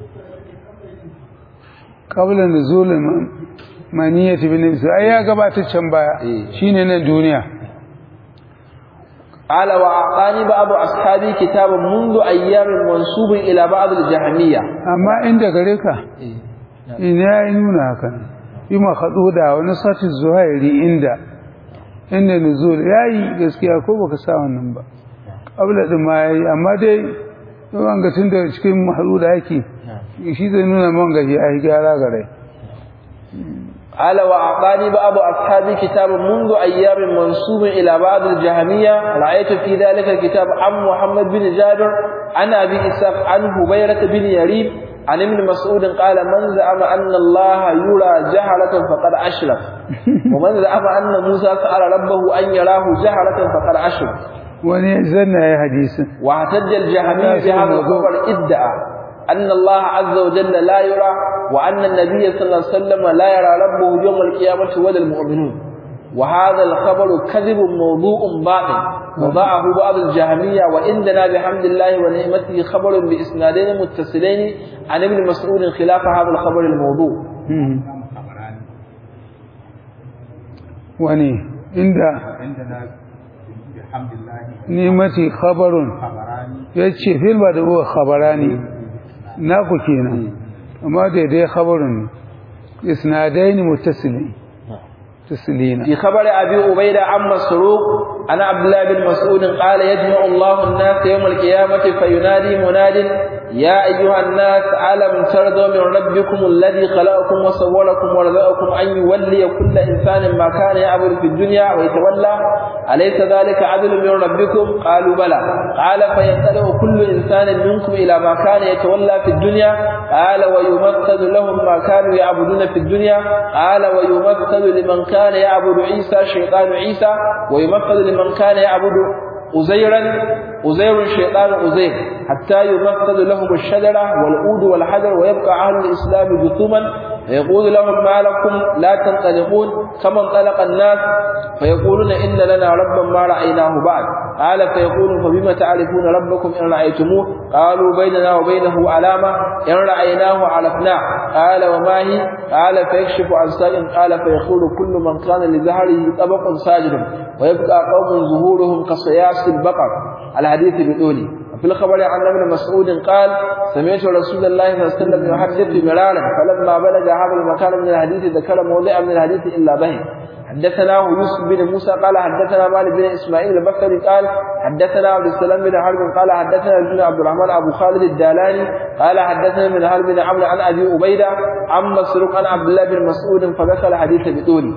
qabla nuzul maniyati bin nabi ai ya gabata can baya shine nan duniya. ala wa aqani ba'du ashabi kitaban mundu ayyamin mansubun ila ba'd al-jahmiyya amma inda gare ka ina ya nuna haka ima khaduda wani sati zuhairi inda nuzul yayi gaskiya ko baka sa wannan ba qabla din ma yayi amma dai yawan ga tun da cikin maharuda yake shi zai nuna man gaji a gyara gare قال وأعطاني بعض أصحابي كتابا منذ أيام منسوب إلى بعض الجهمية رأيت في ذلك الكتاب عن محمد بن جابر عن أبي إسحاق عن هبيرة بن يريب عن ابن مسعود قال من زعم أن الله يرى جهرة فقد أشرك ومن زعم أن موسى سأل ربه أن يراه جهرة فقد أشرك ونزلنا يا حديث واحتج الجهمي بهذا الخبر ادعى أن الله عز وجل لا يرى وأن النبي صلى الله عليه وسلم لا يرى ربه يوم القيامة ولا المؤمنون وهذا الخبر كذب موضوع باطل وضعه بعض الجهمية وإننا بحمد الله ونعمته خبر بإسنادين متصلين عن ابن مسعود خلاف هذا الخبر الموضوع وني عندنا بحمد الله نعمتي خبر yace fil ba da huwa khabarani naku kenan amma daidai khabarun isnadain muttasilin تسلينا في خبر أبي عبيدة عن مسروق عن عبد الله بن مسعود قال يجمع الله الناس يوم القيامة فينادي مناد يا أيها الناس ألم ترضوا من ربكم الذي خلقكم وصوركم ورزقكم أن يولي كل إنسان ما كان يعبد في الدنيا ويتولى أليس ذلك عدل من ربكم قالوا بلى قال فينطلق كل إنسان منكم إلى ما كان يتولى في الدنيا قال ويمثل لهم ما كانوا يعبدون في الدنيا قال ويمثل لمن كان يعبد عيسى شيطان عيسى ويمثل لمن كان يعبد أزير شيطان أزير حتى يمثل لهم الشجرة والعود والحجر ويبقى أهل الإسلام جثوما فيقول لهم ما لكم لا تنطلقون كما انطلق الناس فيقولون إن لنا ربا ما رأيناه بعد قال فيقول فبما تعرفون ربكم إن رأيتموه قالوا بيننا وبينه علامة إن رأيناه عرفناه قال وما هي قال فيكشف عن ساق قال فيقول كل من كان لزهره طبق ساجد ويبقى قوم ظهورهم كصياص البقر الحديث بدوني في الخبر عن ابن مسعود قال سمعت رسول الله صلى الله عليه وسلم يحدث مرارا فلما بلغ هذا المكان من الحديث ذكر موضع من الحديث إلا به حدثناه يوسف بن موسى قال حدثنا مالك بن إسماعيل البصري قال حدثنا عبد السلام بن حرب قال حدثنا بن عبد الرحمن أبو خالد الدالاني قال حدثنا من حرب بن عمرو عن أبي عبيدة عن مسروق عن عبد الله بن مسعود فذكر الحديث بدوني.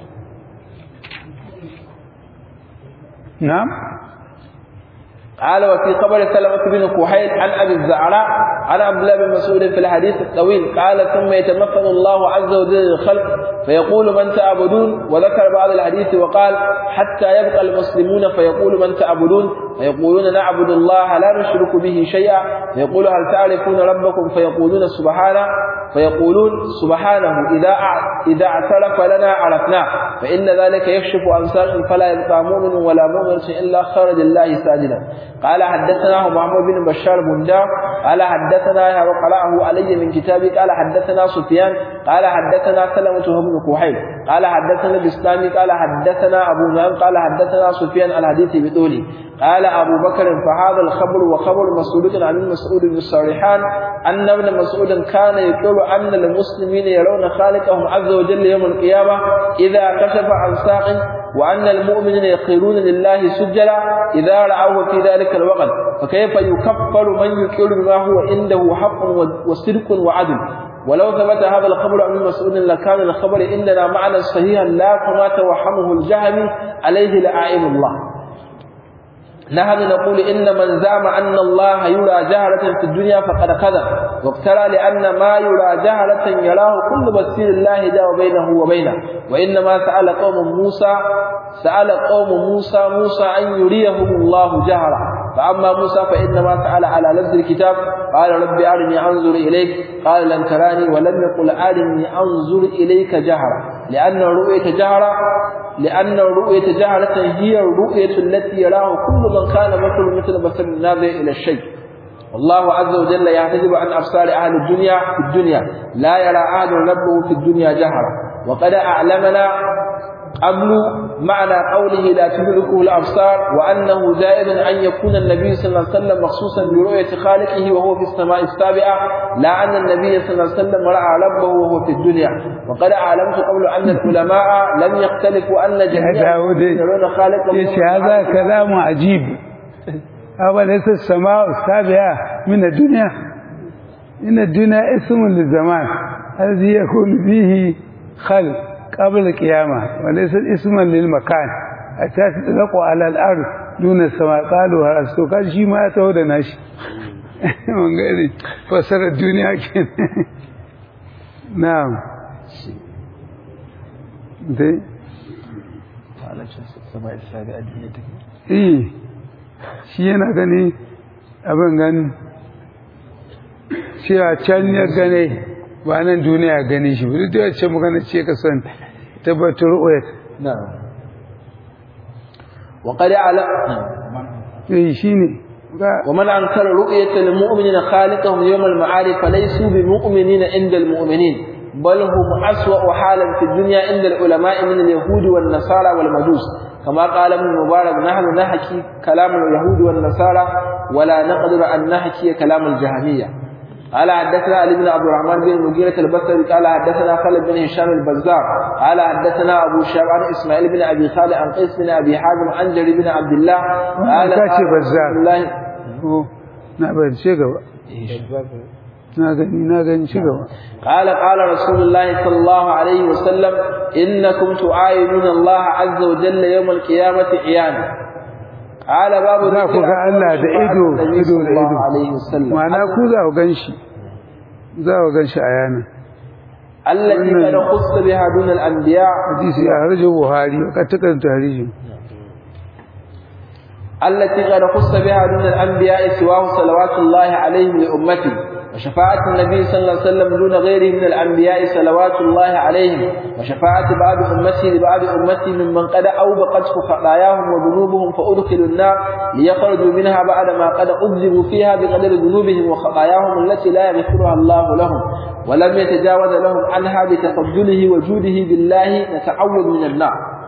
نعم. قال وفي خبر سلمة بن كحيل عن أبي الزعراء عن عبد الله بن مسعود في الحديث الطويل قال ثم يتمثل الله عز وجل للخلق فيقول من تعبدون وذكر بعض الحديث وقال حتى يبقى المسلمون فيقول من تعبدون فيقولون نعبد الله لا نشرك به شيئا فيقول هل تعرفون ربكم فيقولون سبحانه فيقولون سبحانه إذا اعترف لنا عرفناه فإن ذلك يكشف عن ساق فلا يبقى مؤمن ولا مؤمنة إلا خرج الله ساجدا. قال حدثناه محمد بن بشار بندار قال حدثنا وقرأه علي من كتابي قال حدثنا سفيان قال حدثنا سلمة بن كحيل قال حدثنا الإسلامي قال حدثنا أبو نعيم قال حدثنا سفيان الحديث بطولي. قال أبو بكر فهذا الخبر وخبر مسعود عن مسعود بن الصريحان أن ابن مسعود كان يقول أن المسلمين يرون خالقهم عز وجل يوم القيامة إذا كشف عن ساق وأن المؤمنين يقولون لله سجلا إذا رأوه في ذلك الوقت فكيف يكفر من يقول بما هو عنده حق وصدق وعدل. ولو ثبت هذا الخبر عن مسعود لكان الخبر عندنا معنى صحيحا لا كما توهمه الجهمي عليه لأعين الله. نحن نقول إن من زعم أن الله يرى جهرة في الدنيا فقد كذب وافترى لأن ما يرى جهرة يراه كل بصير الله جاء بينه وبينه وإنما سأل قوم موسى أن يريهم الله جهرة فأما موسى فإنما سأل على لفظ الكتاب قال رب أرني أنظر إليك قال لن تراني ولم يقل أرني أنظر إليك جهرة لأن الرؤية جهرة هي الرؤية التي يراه كل من كان مثل بصر الناظر إلى الشيء. والله عز وجل يحتجب عن أبصار أهل الدنيا في الدنيا لا يرى أحد ربه في الدنيا جهرة. وقد أعلمنا قبل معنى قوله لا تدركه الأبصار وأنه جائز أن يكون النبي صلى الله عليه وسلم مخصوصا برؤية خالقه وهو في السماء السابعة لا أن النبي صلى الله عليه وسلم رأى ربه وهو في الدنيا. وقد أعلمت قبل أن العلماء لم يختلفوا أن جميع يرون خالقهم. هذا كلام عجيب. أوليس السماء السابعة من الدنيا؟ inna dunya ismun lizaman alladhi yakunu fihi khalq qabla al-qiyamah wa laysa isman lil makan hatta tutlaqu ala al-ard duna sama qalu harasto kan shi ma ya taho da nashi mun gani fasarar duniya kenan na'am dai shi yana gani abin gani cewa can ya gane ba nan duniya gani shi duk da yace magana ce ka san tabbatar oyat wa qad ala shine ومن أنكر رؤية المؤمنين خالقهم يوم المعارف فليسوا بمؤمنين عند المؤمنين بل هم أسوأ حالا في الدنيا عند العلماء من اليهود والنصارى والمجوس كما قال ابن المبارك نحن نحكي كلام اليهود والنصارى ولا نقدر أن نحكي كلام الجهمية. قال حدثنا علي بن عبد الرحمن بن المغيرة البصري قال حدثنا خالد بن هشام البزار قال حدثنا أبو شعب عن إسماعيل بن أبي خالد عن قيس بن أبي حازم عن جرير بن عبد الله قال كاتب بزار نعم شيء ناغني شغوا قال رسول الله صلى الله عليه وسلم إنكم تعاينون الله عز وجل يوم القيامة عيانا. قال باب ذكر الله ده ido صلى الله عليه وسلم ma'ana ku za ku ganshi ayana التي قد خص بها دون الأنبياء hadisi ya harjo Buhari ka takan tarihi التي قد خص بها دون الأنبياء سواه صلوات الله عليهم لأمته وشفاعة النبي صلى الله عليه وسلم دون غيره من الأنبياء صلوات الله عليهم وشفاعة بعض أمته لبعض أمته ممن قد أوبقته خطاياهم وذنوبهم فأدخلوا النار ليخرجوا منها بعد ما قد أذبوا فيها بقدر ذنوبهم وخطاياهم التي لا يغفرها الله لهم ولم يتجاوز لهم عنها بتفضله وجوده بالله نتعوذ من النار.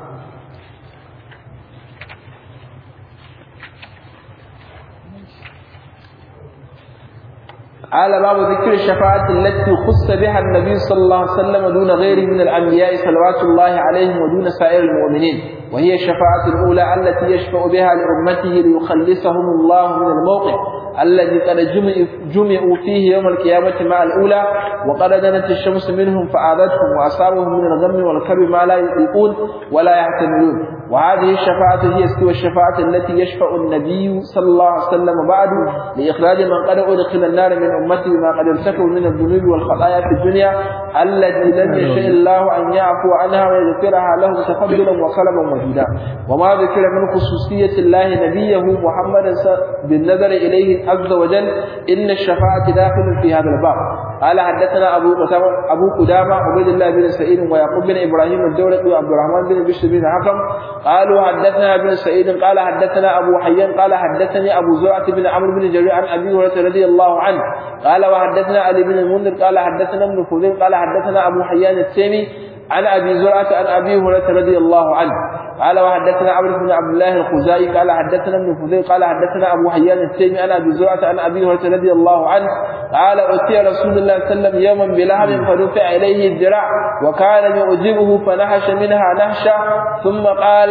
قال باب ذكر الشفاعة التي خص بها النبي صلى الله عليه وسلم دون غيره من الأنبياء صلوات الله عليهم ودون سائر المؤمنين وهي الشفاعة الأولى التي يشفع بها لأمته ليخلصهم الله من الموقف الذي قد جمعوا فيه يوم القيامة مع الأولى وقد دنت الشمس منهم فآذتهم وأصابهم من الغم والكرب ما لا يطيقون ولا يحتملون. وهذه الشفاعة هي سوى الشفاعة التي يشفع النبي صلى الله عليه وسلم بعد لإخراج من قد أدخل النار من أمته ما قد ارتكبوا من الذنوب والخطايا في الدنيا التي لم يشاء الله أن يعفو عنها ويغفرها لهم تفضلا وصلبا وجودا. وما ذكر من خصوصية الله نبيه محمد بالنظر إليه عز وجل إن الشفاعة داخل في هذا الباب. قال حدثنا أبو قدامة عبيد الله بن سعيد ويعقوب بن إبراهيم الدورقي وعبد الرحمن بن بشر بن حكم قالوا حدثنا ابن سعيد قال حدثنا أبو حيان قال حدثني أبو زرعة بن عمرو بن جرير عن أبي هريرة رضي الله عنه قال وحدثنا علي بن المنذر قال حدثنا ابن فضيل قال حدثنا أبو حيان التيمي عن أبي زرعة عن أبي هريرة رضي الله عنه قال وحدثنا عمرو بن عبد الله الخزاعي قال حدثنا ابن فضيل قال حدثنا أبو حيان التيمي عن أبي زرعة عن أبي هريرة رضي الله عنه قال أتي رسول الله صلى الله عليه وسلم يوما بلهب فرفع إليه الذراع وكان يعجبه فنحش منها نحشة ثم قال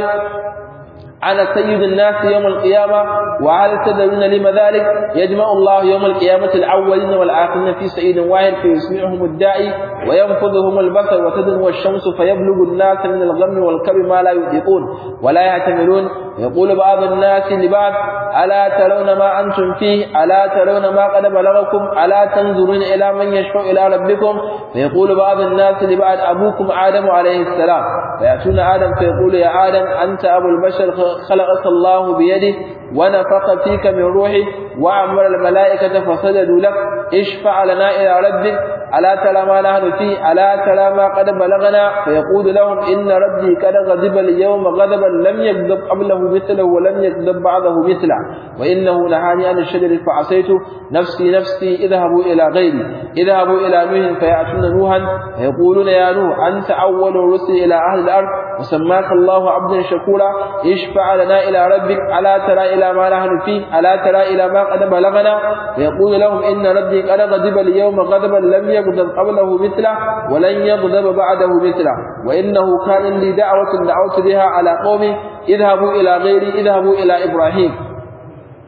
أنا سيد الناس يوم القيامة وهل تدرون لما ذلك؟ يجمع الله يوم القيامة الأولين والآخرين في سعيد واحد فيسمعهم الداعي وينفذهم البصر وتدنو الشمس فيبلغ الناس من الغم والكرب ما لا يطيقون ولا يحتملون. يقول بعض الناس لبعض ألا ترون ما أنتم فيه؟ ألا ترون ما قد بلغكم؟ ألا تنظرون إلى من يشفع إلى ربكم؟ فيقول بعض الناس لبعض أبوكم آدم عليه السلام فيأتون آدم فيقول يا آدم أنت أبو البشر خلقك الله بيده ونفخ فيك من روحه وأمر الملائكة فسجدوا لك اشفع لنا إلى ربك ألا ترى ما نحن فيه؟ ألا ترى ما قد بلغنا؟ فيقول لهم إن ربي قد غضب اليوم غضبا لم يغضب قبله مثله ولم يغضب بعده مثله وإنه نهاني عن الشجر فعصيته نفسي نفسي اذهبوا إلى غيري اذهبوا إلى نوح فيأتون نوحا فيقولون يا نوح أنت أول الرسل إلى أهل الأرض وسماك الله عبدا شكورا اشفع لنا إلى ربك ألا ترى إلى ما نحن فيه؟ ألا ترى إلى ما قد بلغنا؟ فيقول لهم إن ربي قد غضب اليوم غضبا لم يغضب قبله مثله ولن يغضب بعده مثله وإنه كان لي دعوة دعوت بها على قومي اذهبوا إلى غيري اذهبوا إلى إبراهيم.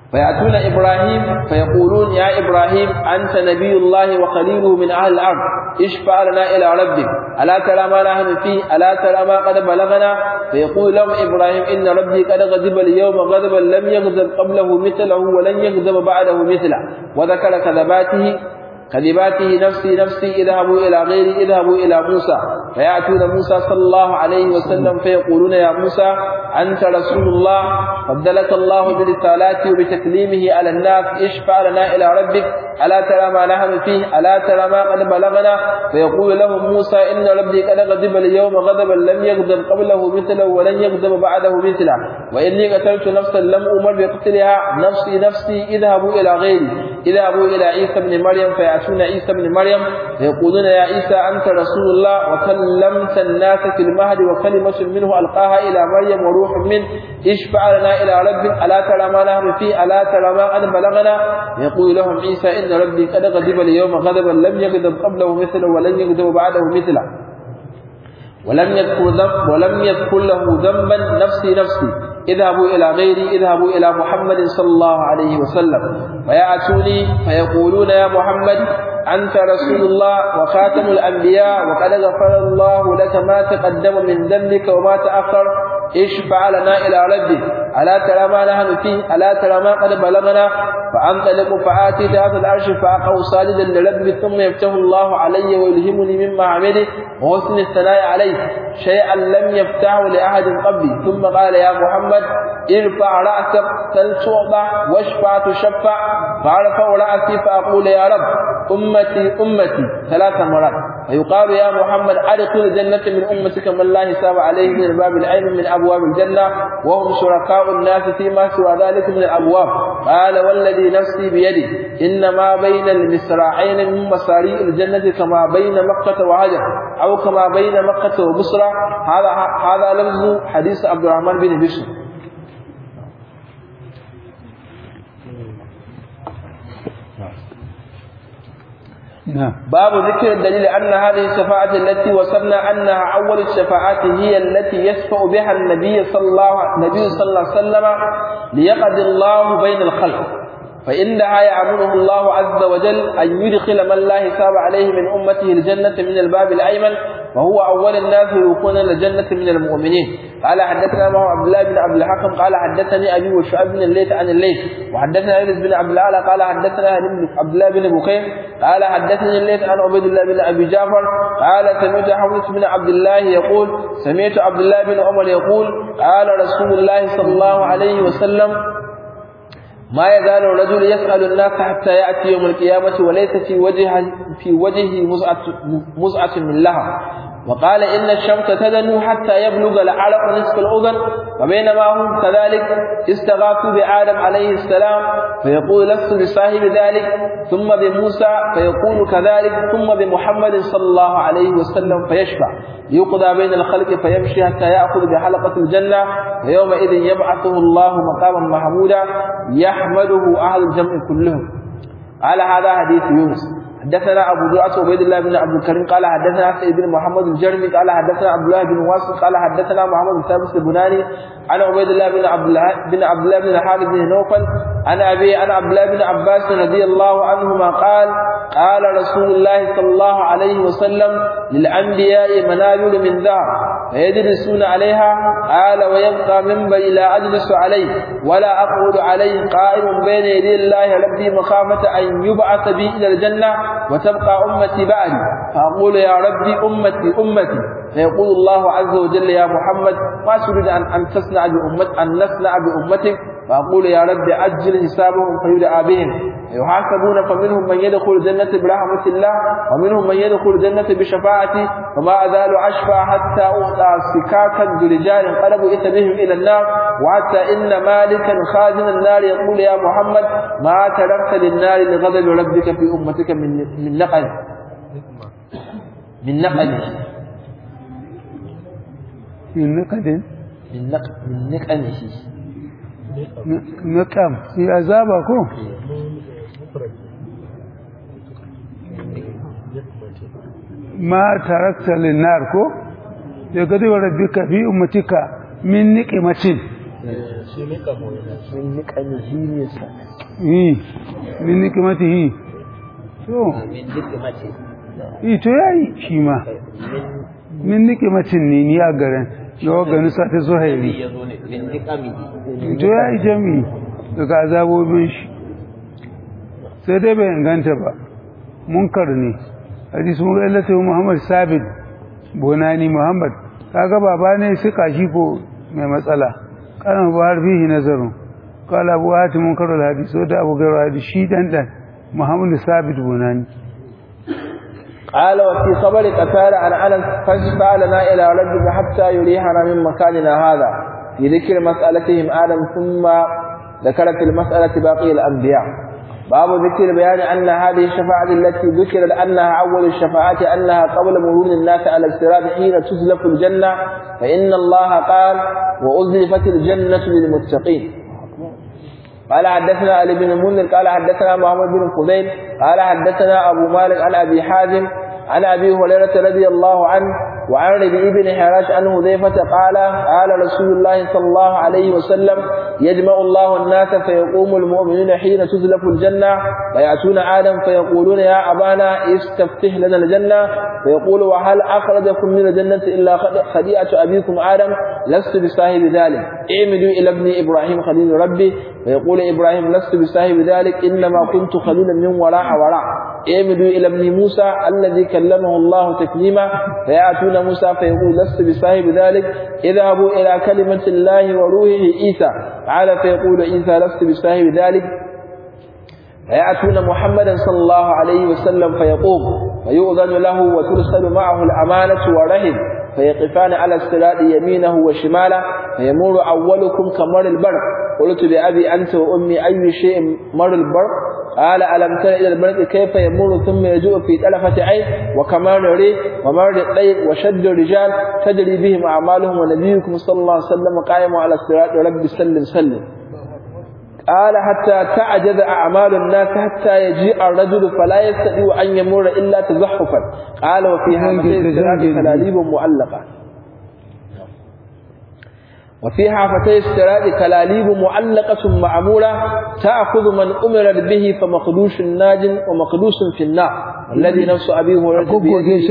فيأتون إبراهيم فيقولون يا إبراهيم أنت نبي الله وخليله من أهل الأرض اشفع لنا إلى ربك ألا ترى ما نحن فيه ألا ترى ما قد بلغنا فيقول لهم إبراهيم إن ربي قد غضب اليوم غضبا لم يغضب قبله مثله ولن يغضب بعده مثله وذكر كذباته نفسي اذهبوا إلى غيري اذهبوا إلى موسى فيأتون موسى صلى الله عليه وسلم فيقولون يا موسى أنت رسول الله فضلك الله برسالاته وبتكليمه على الناس اشفع لنا إلى ربك ألا ترى ما نحن فيه ألا ترى ما قد بلغنا فيقول لهم موسى إن ربي قد غضب اليوم غضبا لم يغضب قبله مثله ولن يغضب بعده مثله وإني قتلت نفسا لم أمر بقتلها نفسي اذهبوا إلى غيري اذهبوا إلى عيسى بن مريم فيأتون عيسى بن مريم فيقولون يا عيسى أنت رسول الله وكلمت الناس في المهد وكلمة منه ألقاها إلى مريم وروح منه اشفع لنا إلى ربك ألا ترى ما نحن فيه ألا ترى ما قد بلغنا يقول لهم عيسى إن ربي قد غضب اليوم غضبا لم يغضب قبله مثله ولن يغضب بعده مثله ولم يذكر له ذنبا نفسي اذهبوا إلى غيري اذهبوا إلى محمد صلى الله عليه وسلم فيأتوني فيقولون يا محمد أنت رسول الله وخاتم الأنبياء وقد غفر الله لك ما تقدم من ذنبك وما تأخر اشفع لنا إلى ربك ألا ترى ما نحن فيه ألا ترى ما قد بلغنا فأنطلق فآتي تحت العرش فأقع ساجدا لربي ثم يفتح الله علي ويلهمني مما عمله وحسن الثناء عليه شيئا لم يفتحه لأحد قبلي ثم قال يا محمد ارفع رأسك سل تعطى واشفع تشفع فأرفع رأسي فأقول يا رب أمتي 3 مرات فيقال يا محمد أدخل الجنة من أمتك من لا حساب عليه من الباب العين من أبواب الجنة وهم شركاء الناس فيما سوى ذلك من الأبواب قال والذي نفسي بيده إنما بين المصراعين من مصاريع الجنة كما بين مكة وهجر أو كما بين مكة وبصرى هذا لفظ حديث عبد الرحمن بن بشر. باب ذكر الدليل أن هذه الشفاعة التي وصلنا أنها أول الشفاعات هي التي يشفع بها النبي صلى الله عليه وسلم ليقضي الله بين الخلق فإنها يأمره الله عز وجل أن يدخل من لا حساب عليه من أمته الجنة من الباب الأيمن وهو أول الناس يكون الجنة من المؤمنين. قال حدثنا عبد الله بن عبد الحكم قال حدثني أبي وشعب بن الليث عن الليث وحدثنا أنس بن عبد الأعلى قال حدثنا عبد الله بن بكير قال حدثني الليث عن عبيد الله بن أبي جعفر قال سمعت حمص بن عبد الله يقول سمعت عبد الله بن عمر يقول قال رسول الله صلى الله عليه وسلم ما يزال الرجل يسأل الناس حتى يأتي يوم القيامة وليس في وجهه مزعة من لها وقال إن الشمس تدنو حتى يبلغ العرق نصف الأذن وبينما هم كذلك استغاثوا بآدم عليه السلام فيقول لست بصاحب ذلك ثم بموسى فيقول كذلك ثم بمحمد صلى الله عليه وسلم فيشفع يقضى بين الخلق فيمشي حتى يأخذ بحلقة الجنة ويومئذ يبعثه الله مقاما محمودا يحمده أهل الجمع كلهم. على هذا حديث يونس. حدثنا أبو زرعة عبيد الله بن عبد الكريم قال حدثنا سعيد بن محمد الجرمي قال حدثنا عبد الله بن واصل قال حدثنا محمد بن ثابت البناني عن عبيد الله بن عبد الله بن الحارث بن نوفل عن أبي عن عبد الله بن عباس رضي الله عنهما قال رسول الله صلى الله عليه وسلم للأنبياء منابر من ذهب فيجلسون عليها قال ويبقى منبري لا أجلس عليه ولا أقعد عليه قائم بين يدي الله ربي مخافة أن يبعث بي إلى الجنة وتبقى أمتي بعدي فأقول يا ربي أمتي فيقول الله عز وجل يا محمد ما تريد أن نصنع بأمتك فأقول يا رب أجل حسابهم فيدعى بهم يحاسبون فمنهم من يدخل الجنة برحمة الله ومنهم من يدخل الجنة بشفاعتي فما أزال أشفع حتى أعطى سكاكا برجال قلبوا بهم إلى النار وحتى إن مالكا خازن النار يقول يا محمد ما تركت للنار لغضب ربك في أمتك من نقل نقم في عذابكم ما تركت للنار كو لقد ربك في أمتك من نقمة min nikmatihi to to yayi shi ma min nikmatin ne ni a garin da ganin sa ta zuhairi to yayi jami daga azabobin shi sai dai bai inganta ba munkar ne hadisi mun illata Muhammad Sabit Bonani Muhammad kaga baba ne suka shi ko mai matsala kana ba harfihi nazarun qala abu hatim munkar hadisi da abu gairu hadisi shi dan Muhammad Sabit Bonani قال وفي خبر قتادة عن أنس فاشفع لنا إلى ربك حتى يريحنا من مكاننا هذا في ذكر مسألتهم آدم ثم ذكرت المسألة باقي الأنبياء باب ذكر بيان أن هذه الشفاعة التي ذكرت أنها أول الشفاعات أنها قبل مرور الناس على الصراط حين تزلف الجنة فإن الله قال وأزلفت الجنة للمتقين قال حدثنا علي بن المنذر قال حدثنا محمد بن فضيل قال حدثنا أبو مالك عن أبي حازم عن أبي هريرة رضي الله عنه وعن ربيع بن حراش عن حذيفة قال رسول الله صلى الله عليه وسلم يجمع الله الناس فيقوم المؤمنون حين تزلف الجنة فيأتون آدم فيقولون يا أبانا استفتح لنا الجنة فيقول وهل أخرجكم من الجنة إلا خطيئة أبيكم آدم لست بصاحب ذلك اعمدوا إلى ابن إبراهيم خليل ربي فيقول إبراهيم لست بصاحب ذلك إنما كنت خليلا من وراء اعمدوا إلى ابن موسى الذي كلمه الله تكليما فيأتون موسى فيقول لست بصاحب ذلك اذهبوا إلى كلمة الله وروحه عيسى تعالى فيقول عيسى لست بصاحب ذلك فيأتون محمدا صلى الله عليه وسلم فيقوم فيؤذن له وترسل معه الأمانة والرهب فيقفان على الصراط يمينه وشماله فيمر أولكم كمر البرق قلت بأبي أنت وأمي أي شيء مر البرق قال ألم تر إلى البرق كيف يمر ثم يجوء في تلفة عين وكمر ريح ومر الطير وشد الرجال تجري بهم أعمالهم ونبيكم صلى الله عليه وسلم قائم على الصراط رب سلم سلم قال حتى تعجز أعمال الناس حتى يجيء الرجل فلا يستطيع أن يمر إلا تزحفا قال وفيها كلاليب معلقة وفيها فتي الصراط كلاليب معلقة معمولة تأخذ من أمر به فمقدوش ناج ومقدوس في النار الذي نفس أبي هريرة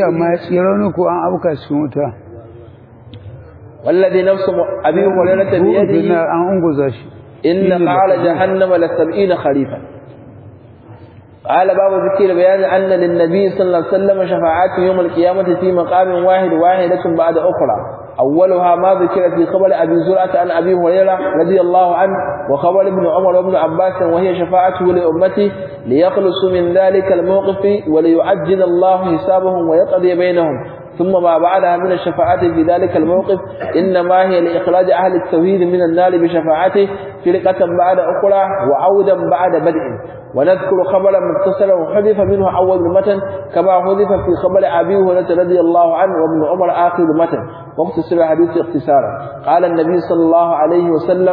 والذي نفس أبي هريرة بيده إن قال جهنم ل70 خريفا قال باب ذكر بيان أن للنبي صلى الله عليه وسلم شفاعات يوم القيامة في مقام واحدة بعد أخرى أولها ما ذكر في خبر أبي زرعة عن أبي هريرة رضي الله عنه وخبر ابن عمر وابن عباس وهي شفاعته لأمته ليخلصوا من ذلك الموقف وليعجل الله حسابهم ويقضي بينهم ثم ما بعدها من الشفاعات في ذلك الموقف إنما هي لإخراج أهل التوحيد من النار بشفاعته فرقة بعد أخرى وعودا بعد بدء ونذكر خبرا مختصرا وحذف منه أول المتن كما حذف في خبر أبي هريرة رضي الله عنه وابن عمر آخر المتن واختصر الحديث اختصارا قال النبي صلى الله عليه وسلم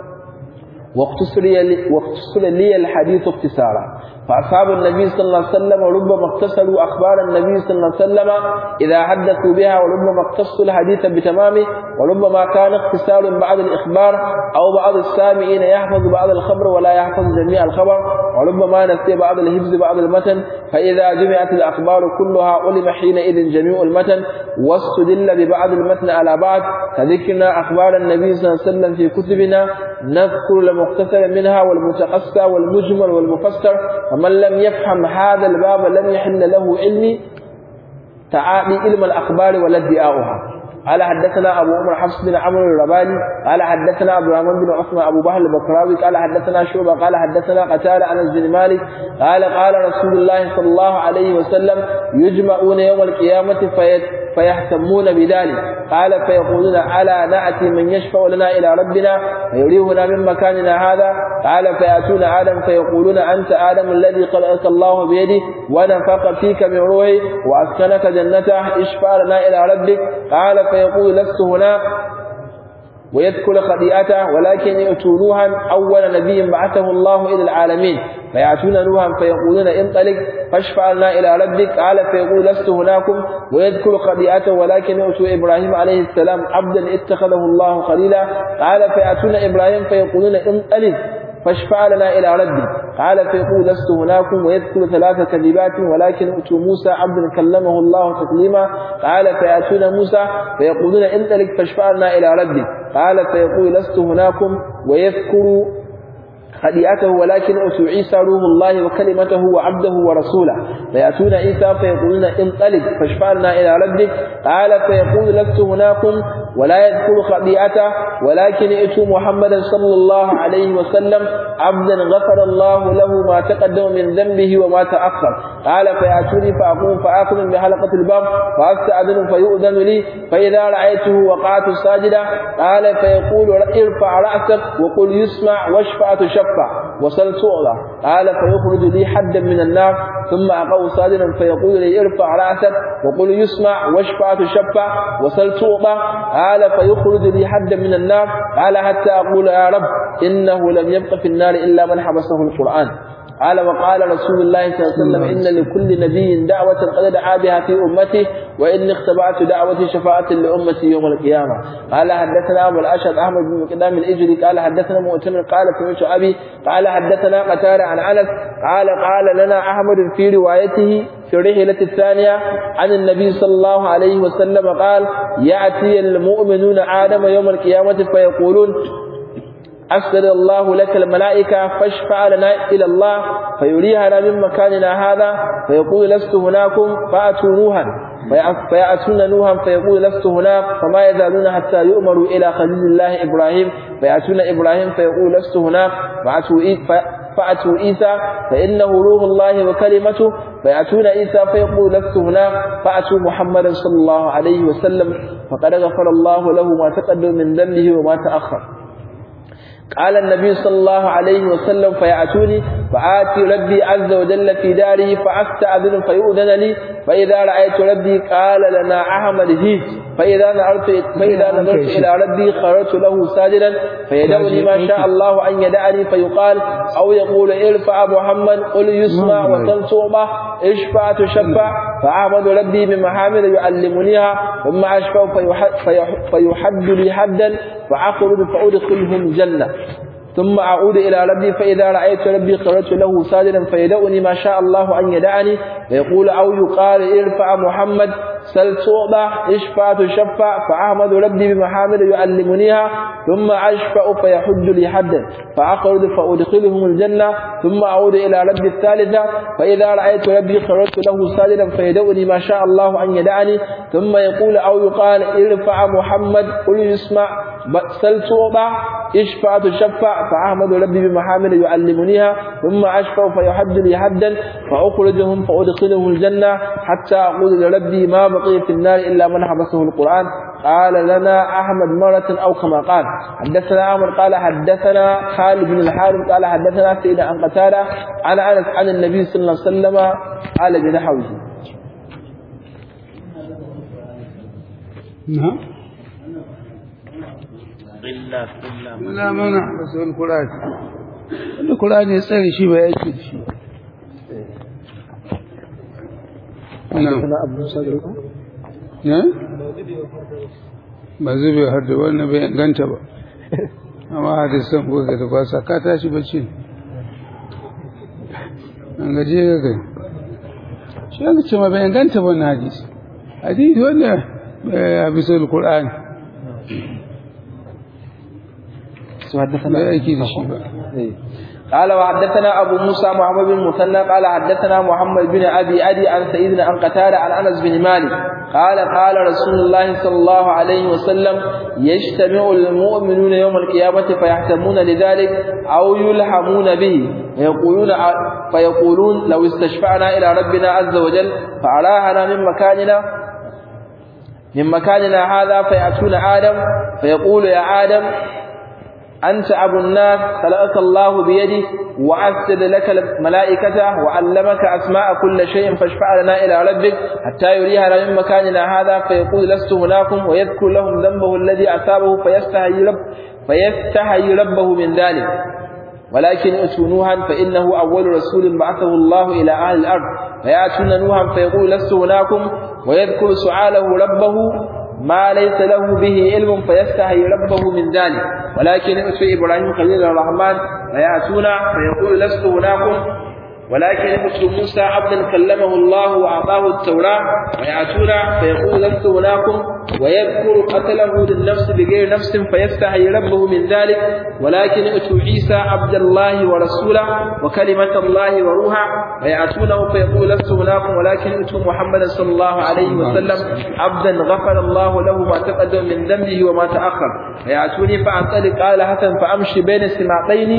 واختصر لي الحديث اختصارا فأصحاب النبي صلى الله عليه وسلم ربما اختصروا أخبار النبي صلى الله عليه وسلم إذا حدثوا بها وربما اختصوا الحديث بتمامه وربما كان اختصار بعض الإخبار أو بعض السامعين يحفظ بعض الخبر ولا يحفظ جميع الخبر وربما نسي بعض الحفظ بعض المتن فإذا جمعت الأخبار كلها علم حينئذ جميع المتن واستدل ببعض المتن على بعض فذكرنا أخبار النبي صلى الله عليه وسلم في كتبنا نذكر المختصر منها والمتقصى والمجمل والمفسر ومن لم يفهم هذا الباب لم يحل له علم تعاطي علم الأخبار ولا ادعاؤها قال حدثنا أبو عمر حفص بن عمرو الرباني قال حدثنا عبد الرحمن بن عثمان أبو بكر البكراوي قال حدثنا شعبة قال حدثنا قتادة عن بن مالك قال رسول الله صلى الله عليه وسلم يجمعون يوم القيامة فيهتمون بذلك قال فيقولون ألا نأتي من يشفع لنا إلى ربنا فيريهنا من مكاننا هذا قال فيأتون آدم فيقولون أنت آدم الذي خلقك الله بيده ونفخ فيك من روحي وأسكنك جنته اشفع لنا إلى ربك قال فيقول لست هنا ويذكر خطيئته ولكن يؤتوا نوحا أول نبي بعثه الله إلى العالمين فيأتون نوحا فيقولون انطلق فاشفع لنا إلى ربك قال فيقول لست هناكم ويذكر خطيئته ولكن يؤتوا إبراهيم عليه السلام عبدا اتخذه الله خليلا قال فيأتون إبراهيم فيقولون انطلق فاشفع لنا إلى ربك قال فيقول لست هناكم ويذكر 3 كذبات ولكن أتوا موسى عبدا كلمه الله تكليما قال فيأتون موسى فيقولون انطلق فاشفع لنا إلى ربك قال فيقول لست هناكم ويذكر خطيئته ولكن أتوا عيسى روح الله وكلمته وعبده ورسوله فيأتون عيسى فيقولون انطلق فاشفع لنا إلى ربك قال فيقول لست هناكم ولا يذكر خطيئته ولكن ائتوا محمدا صلى الله عليه وسلم عبدا غفر الله له ما تقدم من ذنبه وما تأخر قال فيأتوني فأقوم فآخذ بحلقة الباب فأستأذن فيؤذن لي فإذا رأيته وقعت ساجدا قال فيقول ارفع رأسك وقل يسمع واشفع تشفع وصل تعطى قال فيخرج لي حدا من النار ثم أقع ساجدا فيقول لي ارفع رأسك وقل يسمع واشفع تشفع وصل تعطى قال فيخرج لي حدا من النار قال حتى أقول يا رب إنه لم يبق في النار إلا من حبسه القرآن قال وقال رسول الله صلى الله عليه وسلم إن لكل نبي دعوة قد دعا بها في أمته وإني اختبأت دعوتي شفاعة لأمتي يوم القيامة قال حدثنا أبو الأشهد أحمد بن مقدام الإجري قال حدثنا مؤتمر قال سمعت أبي قال حدثنا قتادة عن أنس قال لنا أحمد في روايته في الرحلة الثانية عن النبي صلى الله عليه وسلم قال يأتي المؤمنون آدم يوم القيامة فيقولون أسأل الله لك الملائكة فاشفع لنا إلى الله فيريها من مكاننا هذا فيقول لست هناكم فأتوا نوحا فيأتون نوحا فيقول لست هناك فما يزالون حتى يؤمروا إلى خليل الله إبراهيم فيأتون إبراهيم فيقول لست هناك فأتوا عيسى فإنه روح الله وكلمته فيأتون عيسى فيقول لست هناك فأتوا محمدا صلى الله عليه وسلم فقد غفر الله له ما تقدم من ذنبه وما تأخر قال النبي صلى الله عليه وسلم فيأتوني فآتي ربي عز وجل في داره فأستأذن فيؤذن لي فإذا رأيت ربي قال لنا أحمد هيت فإذا نظرت إلى ربي خرجت له ساجدا فيدعني ما شاء الله أن يدعني فيقال أو يقول ارفع محمد قل يسمع وتنصوبة اشفع تشفع فأحمد ربي بمحامد يعلمنيها ثم أشفع فيحد لي حدا فأخرج فأدخلهم الجنة ثم أعود إلى ربي فإذا رأيت ربي خرجت له ساجدا فيدعني ما شاء الله أن يدعني فيقول أو يقال ارفع محمد سل تعطى اشفع تشفع فأحمد ربي بمحامد يعلمنيها ثم أشفع فيحد لي حدا فأخرج فأدخلهم الجنة ثم أعود إلى ربي الثالثة فإذا رأيت ربي خرجت له ساجدا فيدعني ما شاء الله أن يدعني ثم يقول أو يقال ارفع محمد قل يسمع سل تعطى اشفع تشفع فأحمد ربي بمحامد يعلمنيها ثم أشفع فيحد لي حدا فأخرجهم فأدخلهم الجنة حتى أقول لربي ما بقي في النار إلا من حبسه القرآن قال لنا أحمد مرة أو كما قال حدثنا أحمد قال حدثنا خالد بن الحارث قال حدثنا سيد عن قتادة عن أنس عن النبي صلى الله عليه وسلم قال بنحوه. نعم لا منع بس القرآن يسأل شيء ويأكل شيء. حدثنا أبو موسى ba zube har da wannan bai ganta ba amma hadisan ko da ba sa ka tashi bacci an gaje ga kai shi aka ce ma bai ganta ba na hadisi wanda bisul qur'ani su haddathana aiki da shi ba قال وحدثنا أبو موسى محمد بن المثنى قال حدثنا محمد بن أبي أدي عن سيدنا عن قتادة عن أنس بن مالك قال رسول الله صلى الله عليه وسلم يجتمع المؤمنون يوم القيامة فيحتمون لذلك أو يلحمون به فيقولون لو استشفعنا إلى ربنا عز وجل فأراهنا من مكاننا هذا فيأتون آدم فيقول يا آدم أنت أبو الناس خلقك الله بيده وأسجد لك الملائكة وعلمك أسماء كل شيء فاشفع لنا إلى ربك حتى يريها من مكاننا هذا فيقول لست هناكم ويذكر لهم ذنبه الذي أصابه فيستحي ربه من ذلك ولكن ائتوا نوحا فإنه أول رسول بعثه الله إلى أهل الأرض فيأتون نوحا فيقول لست هناكم ويذكر سؤاله ربه ما ليس له به علم فيستحي ربه من ذلك. ولكن ائتوا إبراهيم خليل الرحمن فيأتون فيقول لست هناكم. ولكن ائتوا موسى عبدا كلمه الله وأعطاه التوراة ويأتون فيقول لست هناكم ويذكر قتله للنفس بغير نفس فيستحي ربه من ذلك. ولكن ائتوا عيسى عبد الله ورسوله وكلمة الله وروحه ويأتونه فيقول لست هناكم. ولكن ائتوا محمدا صلى الله عليه وسلم عبدا غفر الله له ما تقدم من ذنبه وما تأخر ويأتوني فأنطلق قال حسن فأمشي بين سماطين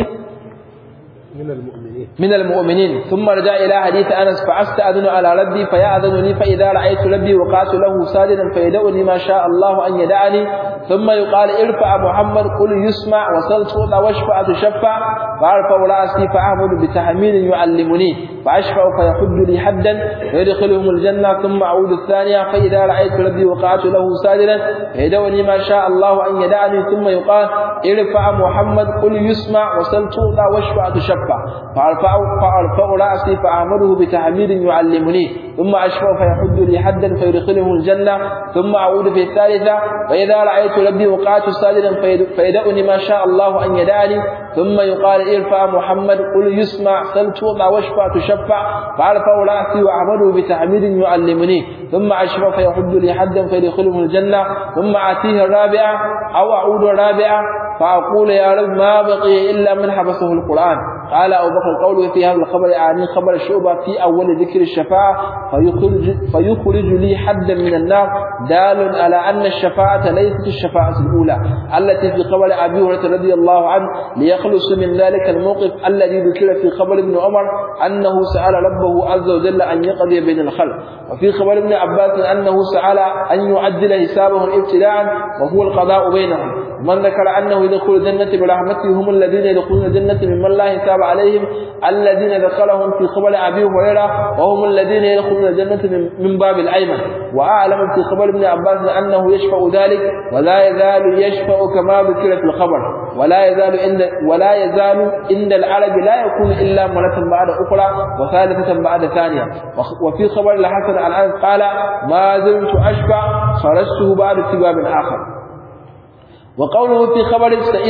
من المؤمنين ثم رجع إلى حديث أنس فأستأذن على ربي فيأذنني فإذا رأيت ربي وقعت له ساجدا فيدعني ما شاء الله أن يدعني. ثم يقال ارفع محمد قل يسمع وصل تعطى واشفع تشفع فأرفع رأسي فأحمد بتحميل يعلمني فأشفع فيحد لي حدا ويدخلهم الجنة. ثم أعود الثانية فإذا رأيت ربي وقعت له ساجدا فيدعني ما شاء الله أن يدعني. ثم يقال ارفع محمد قل يسمع وصل تعطى واشفع تشفع فأرفع رأسي فأعمله بتحميل يعلمني ثم أشفع فيحد لي حدا فيدخله الجنة. ثم أعود في الثالثة فإذا رأيت ربي وقعت ساجدا فيدعني ما شاء الله أن يدعني. ثم يقال ارفع محمد قل يسمع سل تعطى واشفع تشفع فأرفع رأسي وأعمله بتحميل يعلمني ثم أشفع فيحد لي حدا فيدخله الجنة. ثم آتيه الرابعة أو أعود الرابعة فأقول يا رب ما بقي إلا من حبسه القرآن. قال أبو بكر قوله في هذا الخبر يعني خبر الشعبة في أول ذكر الشفاعة فيخرج لي حدا من النار دال على أن الشفاعة ليست الشفاعة الأولى التي في خبر أبي هريرة رضي الله عنه ليخلص من ذلك الموقف الذي ذكر في خبر ابن عمر أنه سأل ربه عز وجل أن يقضي بين الخلق. وفي خبر ابن عباس أنه سأل أن يعدل حسابهم ابتداء وهو القضاء بينهم. من ذكر أنه يدخل الجنة برحمته هم الذين يدخلون الجنة ممن لا حساب عليهم الذين ذكرهم في خبر أبي هريرة وهم الذين يدخلون الجنة من باب الأيمن. وأعلم في خبر ابن عباس أنه يشفع ذلك ولا يزال يشفع كما ذكر في الخبر ولا يزال عند العرب لا يكون إلا مرة بعد أخرى وثالثة بعد ثانية. وفي خبر الحسن عن أنس قال ما زلت أشفع خرجته بعد اتباب آخر. وقوله في خبر